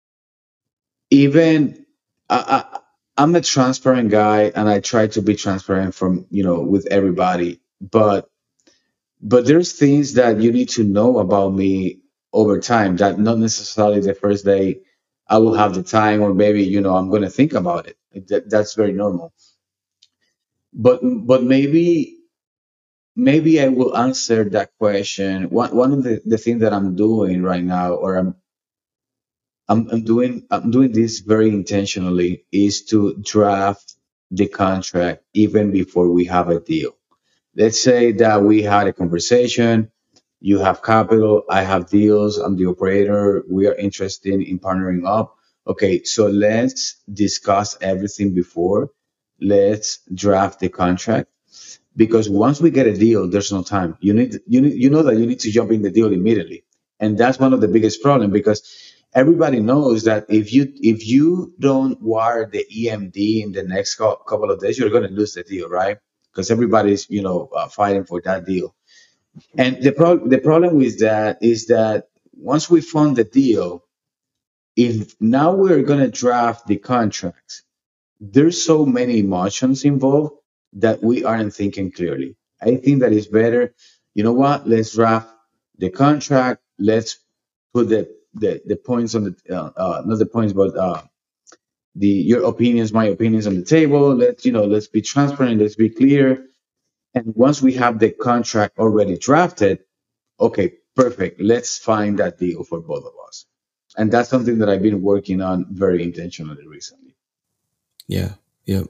[SPEAKER 2] Even I, I, I'm a transparent guy, and I try to be transparent from you know with everybody. But But there's things that you need to know about me over time that not necessarily the first day I will have the time, or maybe, you know, I'm going to think about it. That, that's very normal. But, but maybe, maybe I will answer that question. One, one of the, the things that I'm doing right now, or I'm, I'm, I'm doing, I'm doing this very intentionally, is to draft the contract even before we have a deal. Let's say that we had a conversation. You have capital, I have deals, I'm the operator, we are interested in partnering up. Okay, so let's discuss everything before. Let's draft the contract, because once we get a deal, there's no time. You need you need you know that you need to jump in the deal immediately. And that's one of the biggest problem, because everybody knows that if you if you don't wire the E M D in the next cou- couple of days, you're going to lose the deal, right? Because everybody's, you know, uh, fighting for that deal. And the pro- the problem with that is that once we fund the deal, if now we're going to draft the contracts, there's so many emotions involved that we aren't thinking clearly. I think that it's better. You know what? Let's draft the contract. Let's put the the, the points on the uh, uh, not the points, but uh, the your opinions, my opinions on the table. Let's, you know, let's be transparent. Let's be clear. And once we have the contract already drafted, okay, perfect. Let's find that deal for both of us. And that's something that I've been working on very intentionally recently.
[SPEAKER 1] Yeah. Yep.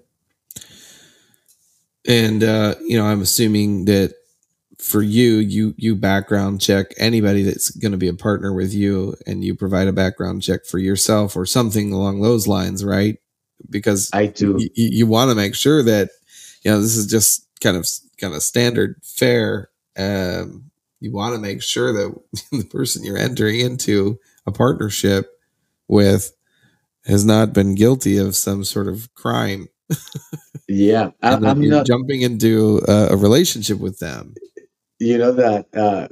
[SPEAKER 1] And uh, you know, I'm assuming that for you, you you background check anybody that's going to be a partner with you, and you provide a background check for yourself or something along those lines, right? Because
[SPEAKER 2] I
[SPEAKER 1] you,
[SPEAKER 2] do.
[SPEAKER 1] you want to make sure that, you know, this is just kind of kind of standard fare. Um, you want to make sure that the person you're entering into a partnership with has not been guilty of some sort of crime,
[SPEAKER 2] Yeah, I,
[SPEAKER 1] and that
[SPEAKER 2] I'm
[SPEAKER 1] you're
[SPEAKER 2] not,
[SPEAKER 1] jumping into a, a relationship with them.
[SPEAKER 2] you know, that uh,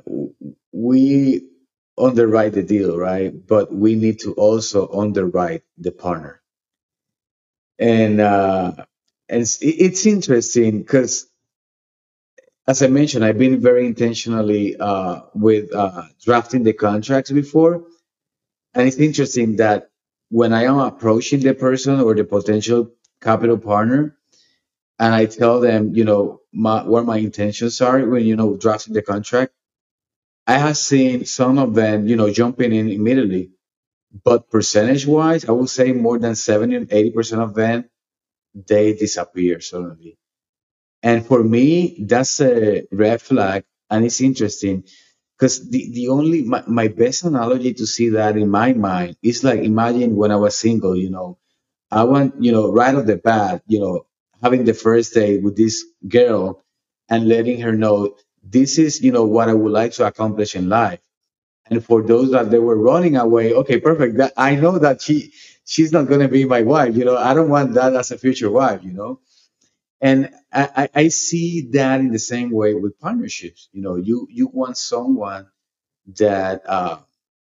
[SPEAKER 2] we underwrite the deal, right? But we need to also underwrite the partner. And, uh, and it's, it's interesting because, as I mentioned, I've been very intentionally uh, with uh, drafting the contracts before. And it's interesting that when I am approaching the person or the potential capital partner, and I tell them, you know, my, what my intentions are when, you know, drafting the contract, I have seen some of them, you know, jumping in immediately. But percentage wise, I would say more than seventy and eighty percent of them, they disappear suddenly. And for me, that's a red flag. And it's interesting because the, the only, my, my best analogy to see that in my mind is like, imagine when I was single, you know, I want, you know, right off the bat, you know, having the first date with this girl and letting her know this is, you know, what I would like to accomplish in life. And for those that they were running away, okay, perfect. That I know that she she's not gonna be my wife. You know, I don't want that as a future wife. You know, and I, I I see that in the same way with partnerships. You know, you you want someone that uh,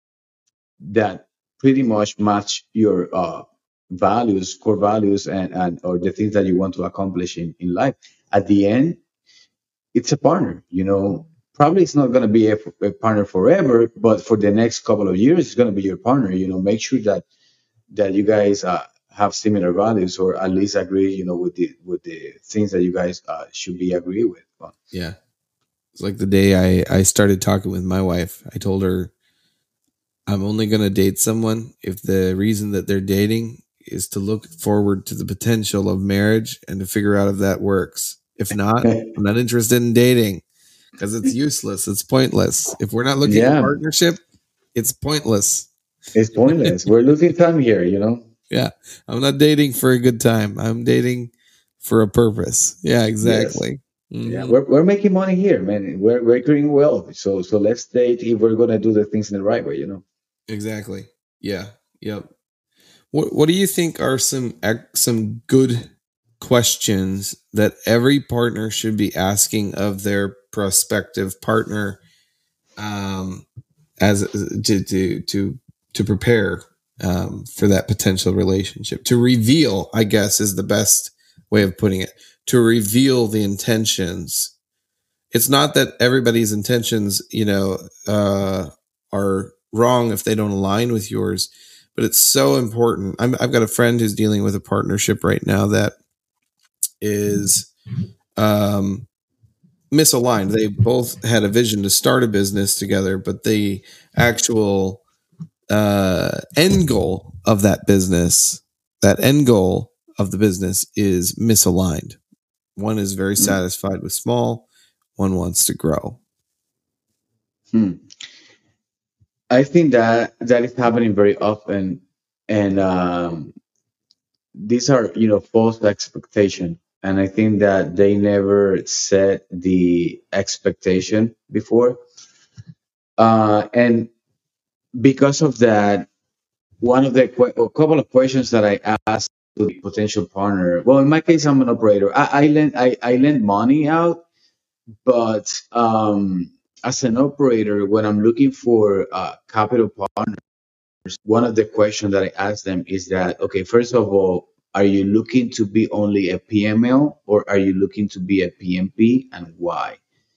[SPEAKER 2] that pretty much match your uh, values, core values, and, and or the things that you want to accomplish in, in life. At the end, it's a partner. You know, probably it's not going to be a, a partner forever, but for the next couple of years, it's going to be your partner. You know, make sure that that you guys uh, have similar values, or at least agree. You know, with the with the things that you guys uh, should be agree with. Well,
[SPEAKER 1] Yeah. It's like the day I, I started talking with my wife, I told her I'm only going to date someone if the reason that they're dating is to look forward to the potential of marriage and to figure out if that works. If not, I'm not interested in dating because it's useless. It's pointless. If we're not looking at
[SPEAKER 2] yeah,
[SPEAKER 1] partnership, it's pointless.
[SPEAKER 2] it's pointless. We're losing time here. You know.
[SPEAKER 1] Yeah. I'm not dating for a good time. I'm dating for a purpose. Yeah,
[SPEAKER 2] Yes.
[SPEAKER 1] exactly.
[SPEAKER 2] Yeah,
[SPEAKER 1] Hmm.
[SPEAKER 2] we're we're making money here, man. We're we're creating wealth. So so let's date if we're gonna do the things in the right way, you know.
[SPEAKER 1] Exactly. Yeah. Yep. What What do you think are some ex- some good questions that every partner should be asking of their prospective partner, um, as to to to to prepare, um, for that potential relationship, to reveal, I guess, is the best way of putting it, to reveal the intentions it's not that everybody's intentions, you know, uh, are wrong if they don't align with yours, but it's so important. I'm, I've got a friend who's dealing with a partnership right now that is um, misaligned. They both had a vision to start a business together, but the actual uh, end goal of that business, that end goal of the business is misaligned. One is very
[SPEAKER 2] Mm.
[SPEAKER 1] satisfied with small, one wants to grow.
[SPEAKER 2] Hmm. I think that that is happening very often, and um, these are, you know, false expectation. And I think that they never set the expectation before. Uh, and because of that, one of the que- a couple of questions that I asked to the potential partner. Well, in my case, I'm an operator. I, I lend I, I lend money out, but um, as an operator, when I'm looking for uh, capital partners, one of the questions that I ask them is that, okay, first of all, are you looking to be only a P M L or are you looking to be a P M P, and why?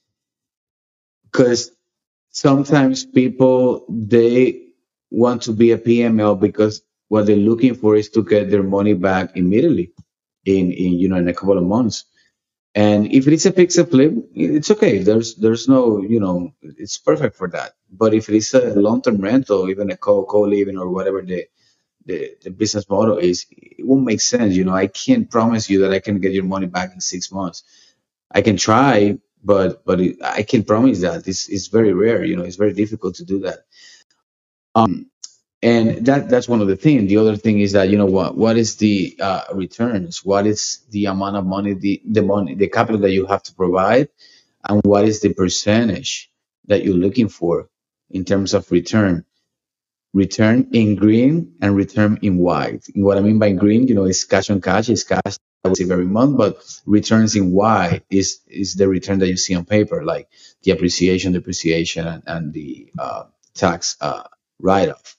[SPEAKER 2] Because sometimes people, they want to be a P M L because what they're looking for is to get their money back immediately in, in you know, in a couple of months. And if it's a fix and flip, it's okay. There's there's no, you know, it's perfect for that. But if it's a long term rental, even a co co living or whatever the, the the business model is, it won't make sense. You know, I can't promise you that I can get your money back in six months. I can try, but but it, I can promise that it's it's very rare. You know, it's very difficult to do that. Um, and that that's one of the things. The other thing is that, you know, what what is the uh, returns? What is the amount of money, the the money, the capital that you have to provide, and what is the percentage that you're looking for in terms of return? Return in green and return in white. And what I mean by green, you know, is cash on cash, is cash I will receive every month, but returns in white is is the return that you see on paper, like the appreciation, depreciation, and, and the uh, tax uh, write off.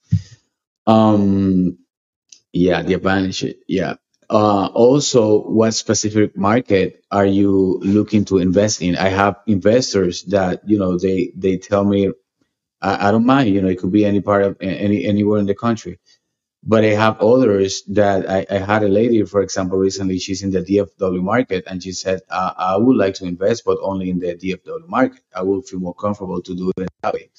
[SPEAKER 2] Um, yeah, the advantage. Yeah. Uh, also, what specific market are you looking to invest in? I have investors that, you know, they they tell me, I, I don't mind, you know, it could be any part of any anywhere in the country. But I have others that I, I had a lady, for example, recently. She's in the D F W market, and she said, uh, I would like to invest, but only in the D F W market. I will feel more comfortable to do it that way.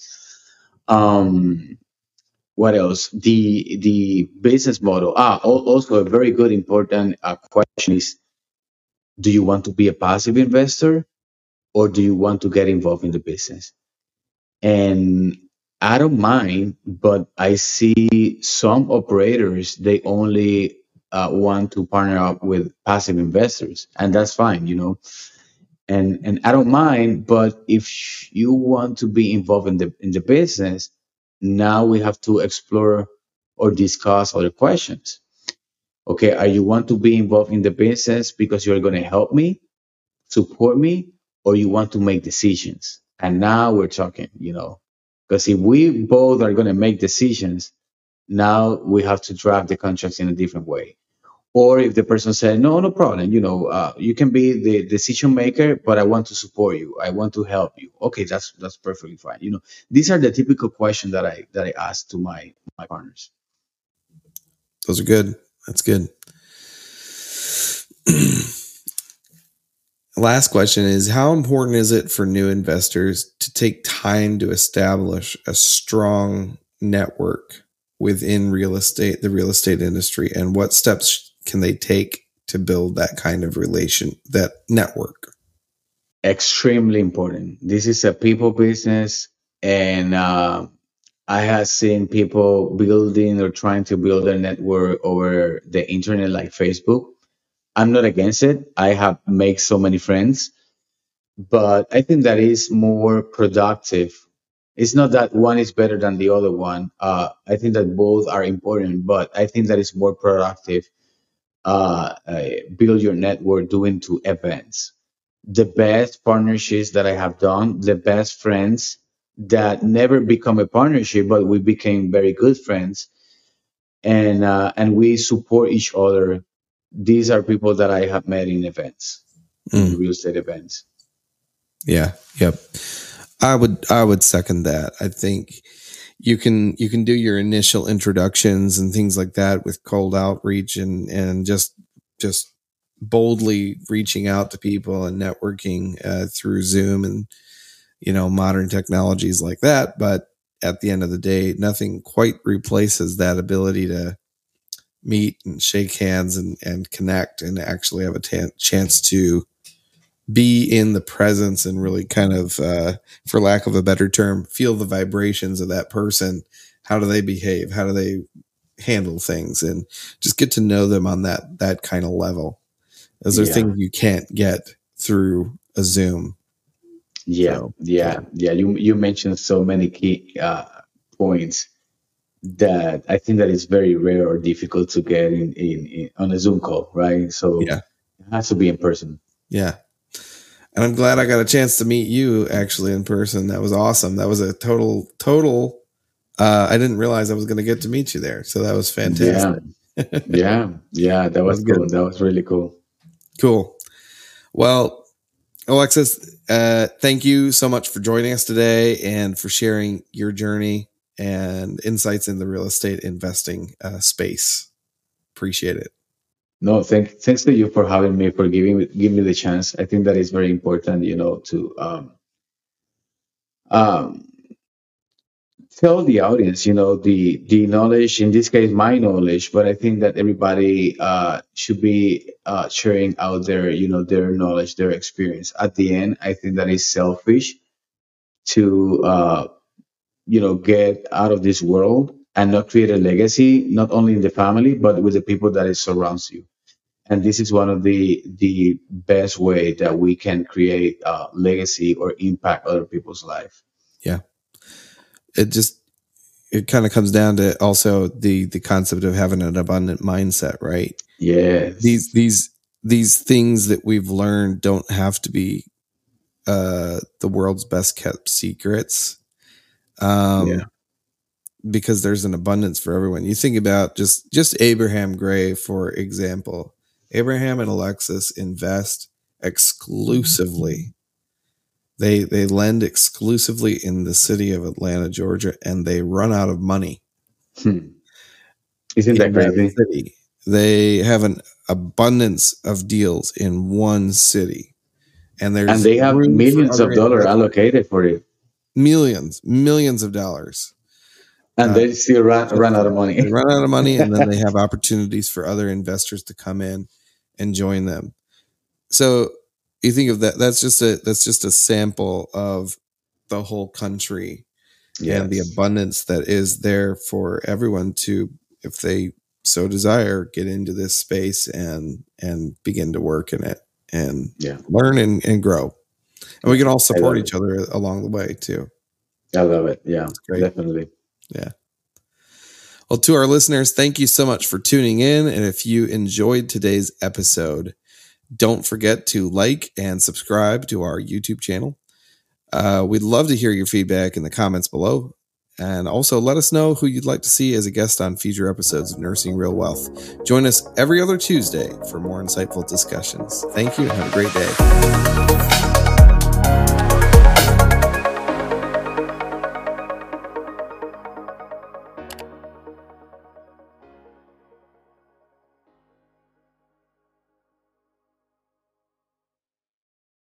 [SPEAKER 2] Um, what else? The the business model. Ah, al- also a very good important uh, question is: do you want to be a passive investor or do you want to get involved in the business? And I don't mind, but I see some operators, they only uh, want to partner up with passive investors, and that's fine, you know. And and I don't mind, but if you want to be involved in the in the business, now we have to explore or discuss other questions. Okay, are you want to be involved in the business because you're going to help me, support me, or you want to make decisions? And now we're talking, you know, because if we both are going to make decisions, now we have to draft the contracts in a different way. Or if the person said, no, no problem, you know, uh, you can be the decision maker, but I want to support you. I want to help you. Okay, that's that's perfectly fine. You know, these are the typical questions that I that I ask to my my partners.
[SPEAKER 1] Those are good. That's good. Last question is, how important is it for new investors to take time to establish a strong network within real estate, the real estate industry, and what steps can they take to build that kind of relation, that network?
[SPEAKER 2] Extremely important. This is a people business, and uh, I have seen people building or trying to build a network over the internet, like Facebook. I'm not against it. I have made so many friends, but I think that is more productive. It's not that one is better than the other one. Uh, I think that both are important, but I think that it's more productive. Uh, uh, build your network doing two events. The best partnerships that I have done, the best friends that never become a partnership, but we became very good friends, and uh, and we support each other. These are people that I have met in events, in
[SPEAKER 1] Mm.
[SPEAKER 2] real estate events.
[SPEAKER 1] Yeah. Yep. I would, I would second that. I think you can, you can do your initial introductions and things like that with cold outreach and, and just, just boldly reaching out to people and networking uh, through Zoom and, you know, modern technologies like that. But at the end of the day, nothing quite replaces that ability to meet and shake hands and, and connect and actually have a t- chance to be in the presence and really kind of, uh, for lack of a better term, feel the vibrations of that person. How do they behave? How do they handle things? And just get to know them on that, that kind of level. Those are
[SPEAKER 2] Yeah.
[SPEAKER 1] things you can't get through a Zoom.
[SPEAKER 2] Yeah,
[SPEAKER 1] So,
[SPEAKER 2] yeah, yeah. You you mentioned so many key uh, points that I think that is very rare or difficult to get in, in, in on a Zoom call, right? So
[SPEAKER 1] yeah.
[SPEAKER 2] it has to be in person.
[SPEAKER 1] Yeah. And I'm glad I got a chance to meet you actually in person. That was awesome. That was a total, total. Uh, I didn't realize I was going to get to meet you there. So that was
[SPEAKER 2] Yeah,
[SPEAKER 1] fantastic. That
[SPEAKER 2] yeah, yeah. That was
[SPEAKER 1] was good.
[SPEAKER 2] cool. That was really cool.
[SPEAKER 1] Cool. Well, Alexis, uh, thank you so much for joining us today and for sharing your journey and insights in the real estate investing uh, space. Appreciate it.
[SPEAKER 2] No, thank thanks to you for having me, for giving me- giving me the chance. I think that is very important, you know, to um um tell the audience, you know, the the knowledge, in this case my knowledge, but I think that everybody uh should be uh sharing out their, you know, their knowledge, their experience. At the end, I think that is selfish to uh you know, get out of this world and not create a legacy, not only in the family but with the people that it surrounds you. And this is one of the the best way that we can create uh legacy or impact other people's life.
[SPEAKER 1] Yeah. It just, it kind of comes down to also the, the concept of having an abundant mindset, right? These,
[SPEAKER 2] Yes.
[SPEAKER 1] these, these things that we've learned don't have to be uh, the world's best kept secrets. Um,
[SPEAKER 2] Yeah.
[SPEAKER 1] because there's an abundance for everyone. You think about just just Abraham Gray, for example. Abraham and Alexis invest exclusively. They they lend exclusively in the city of Atlanta, Georgia, and they run out of money
[SPEAKER 2] Hmm. Isn't that
[SPEAKER 1] in that
[SPEAKER 2] crazy?
[SPEAKER 1] city. They have an abundance of deals in one city, and
[SPEAKER 2] And
[SPEAKER 1] there's
[SPEAKER 2] they have
[SPEAKER 1] room for
[SPEAKER 2] millions
[SPEAKER 1] other
[SPEAKER 2] of dollars
[SPEAKER 1] investors.
[SPEAKER 2] allocated for it,
[SPEAKER 1] Millions, millions of dollars.
[SPEAKER 2] and
[SPEAKER 1] Uh,
[SPEAKER 2] they still run
[SPEAKER 1] just
[SPEAKER 2] run out of
[SPEAKER 1] that. They
[SPEAKER 2] money.
[SPEAKER 1] run out of money, and then they have opportunities for other investors to come in and join them. So you think of that, that's just a that's just a sample of the whole country and the
[SPEAKER 2] Yes.
[SPEAKER 1] abundance that is there for everyone to, if they so desire, get into this space and and begin to work in it and
[SPEAKER 2] Yeah.
[SPEAKER 1] learn and, and grow. And we can all
[SPEAKER 2] I
[SPEAKER 1] support
[SPEAKER 2] love
[SPEAKER 1] each
[SPEAKER 2] it.
[SPEAKER 1] other along the way too.
[SPEAKER 2] I love it. Yeah.
[SPEAKER 1] It's great.
[SPEAKER 2] Definitely.
[SPEAKER 1] Yeah. Well, to our listeners, thank you so much for tuning in. And if you enjoyed today's episode, don't forget to like and subscribe to our YouTube channel. Uh, we'd love to hear your feedback in the comments below. And also let us know who you'd like to see as a guest on future episodes of Nursing Real Wealth. Join us every other Tuesday for more insightful discussions. Thank you and have a great day.